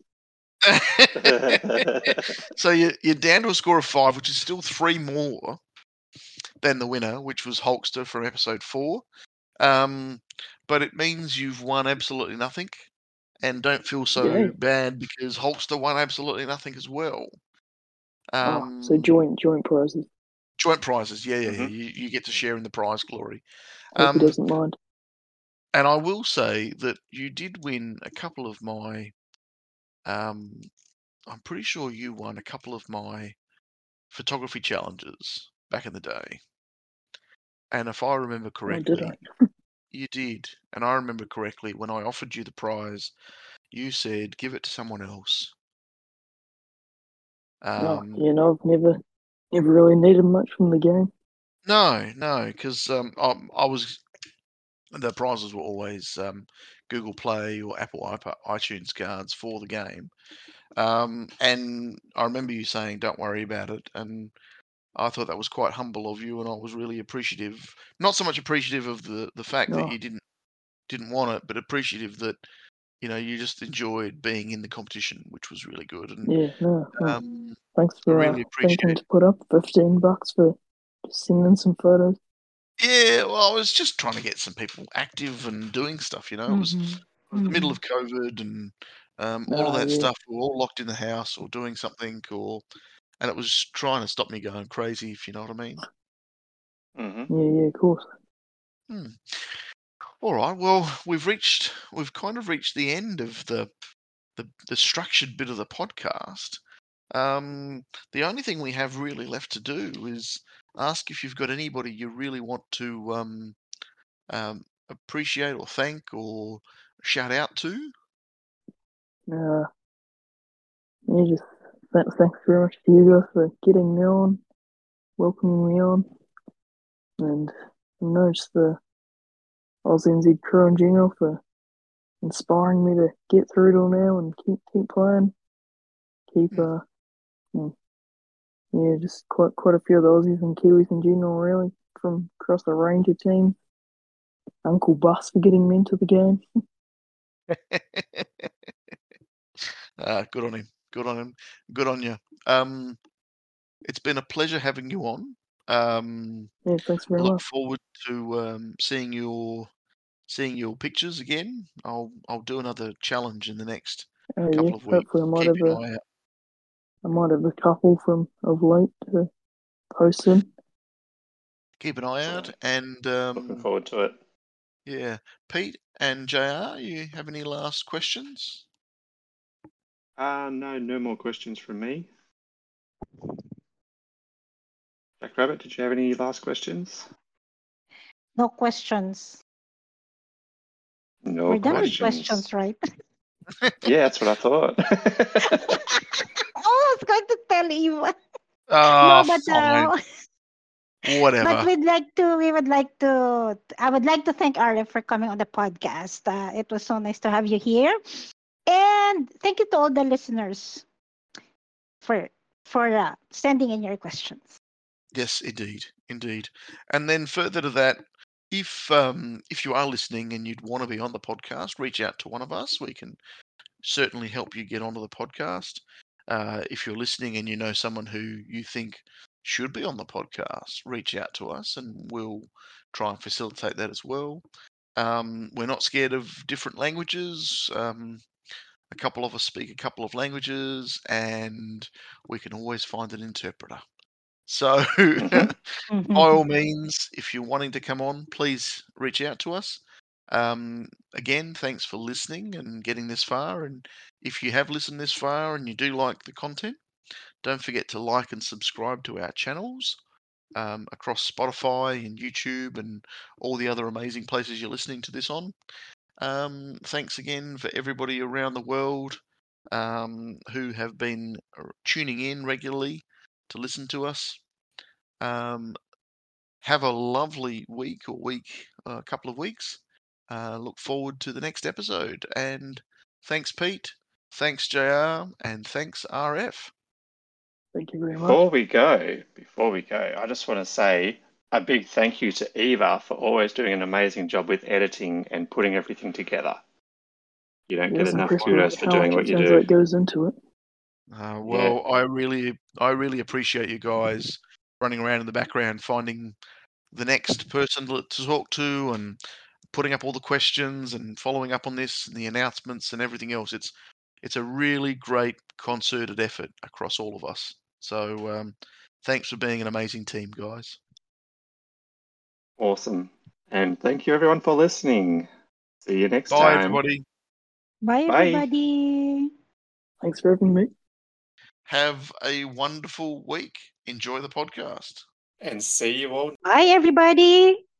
So you, you're down to a score of five, which is still three more than the winner, which was Hulkster from episode four. Um, but it means you've won absolutely nothing, and don't feel so Yay. bad because Hulkster won absolutely nothing as well. Oh, so Um, joint joint prizes. joint prizes, yeah, yeah, yeah. Mhm. You, you get to share in the prize glory. Hope he Um, doesn't mind. and I will say that you did win a couple of my. Um, I'm pretty sure you won a couple of my photography challenges back in the day. And if I remember Oh, did correctly, I? you did. And I remember correctly, when I offered you the prize, you said, give it to someone else. Oh, Um, you know, I've never never really needed much from the game. no, no, because um, I, I was. The prizes were always um, Google Play or Apple iPad, iTunes cards for the game. Um, and I remember you saying, don't worry about it. And I thought that was quite humble of you, and I was really appreciative. Not so much appreciative of the, the fact that Oh. you didn't didn't want it, but appreciative that you know you just enjoyed being in the competition, which was really good. And Yeah, no. no. um, Thanks I for really uh, appreciate thinking it. to put up fifteen bucks for just sending some photos. Yeah, well, I was just trying to get some people active and doing stuff. You know, it was, Mhm. it was the middle Mhm. of COVID and um, all of Ah, that yeah. stuff. We were all locked in the house or doing something, or and it was trying to stop me going crazy. If you know what I mean. Mm-hmm. Yeah, yeah, of course. Hmm. All right. Well, we've reached, we've kind of reached the end of the the, the structured bit of the podcast. Um, the only thing we have really left to do is ask if you've got anybody you really want to um, um, appreciate or thank or shout out to. Uh, yeah, just th- thanks very much to you guys for getting me on, welcoming me on, and you know, just the Aussie N Z crew in general for inspiring me to get through it all now and keep keep playing, keep Hmm. uh, mm, yeah, just quite quite a few of the Aussies and Kiwis in general, really, from across the range of teams. Uncle Bus for getting me into the game. uh, good on him. Good on him. Good on you. Um, it's been a pleasure having you on. Um, Yeah, thanks very look much. forward to um, seeing your seeing your pictures again. I'll I'll do another challenge in the next Oh couple yeah, of weeks. hopefully I might Keep have an a eye out. I might have a couple from of late to post in. Keep an eye out, Excellent. and um, Looking forward to it. yeah, Pete and J R, you have any last questions? Uh, no, no more questions from me. Jack Rabbit, did you have any last questions? No questions. No We're done with questions. questions, right? Yeah, that's what I thought. Oh, I was going to tell Eva. Ah, No, but fine. uh, Whatever. but we'd like to. We would like to. I would like to thank Arif for coming on the podcast. Uh, it was so nice to have you here, and thank you to all the listeners for for uh, sending in your questions. Yes, indeed, indeed. And then further to that, if um, if you are listening and you'd want to be on the podcast, reach out to one of us. We can certainly help you get onto the podcast. Uh, if you're listening and you know someone who you think should be on the podcast, reach out to us and we'll try and facilitate that as well. Um, we're not scared of different languages. Um, a couple of us speak a couple of languages, and we can always find an interpreter. So, Mm-hmm. by all means, if you're wanting to come on, please reach out to us. Um, again, thanks for listening and getting this far. And if you have listened this far and you do like the content, don't forget to like and subscribe to our channels um, across Spotify and YouTube and all the other amazing places you're listening to this on. Um, thanks again for everybody around the world um, who have been tuning in regularly to listen to us. Um, have a lovely week or week, a uh, couple of weeks. Uh, look forward to the next episode. And thanks, Pete. Thanks, J R. And thanks, R F. Thank you very much. Before we go, before we go, I just want to say a big thank you to Eva for always doing an amazing job with editing and putting everything together. You don't It get was enough impressive kudos for how doing much what it you sounds do. like goes into it. Uh, well, I really, I really appreciate you guys running around in the background, finding the next person to, to talk to, and putting up all the questions and following up on this and the announcements and everything else. It's, it's a really great concerted effort across all of us. So, um, thanks for being an amazing team, guys. Awesome. And thank you everyone for listening. See you next Bye, time. everybody. Bye, Bye. everybody. Thanks for having me. Have a wonderful week. Enjoy the podcast. And see you all Bye, everybody.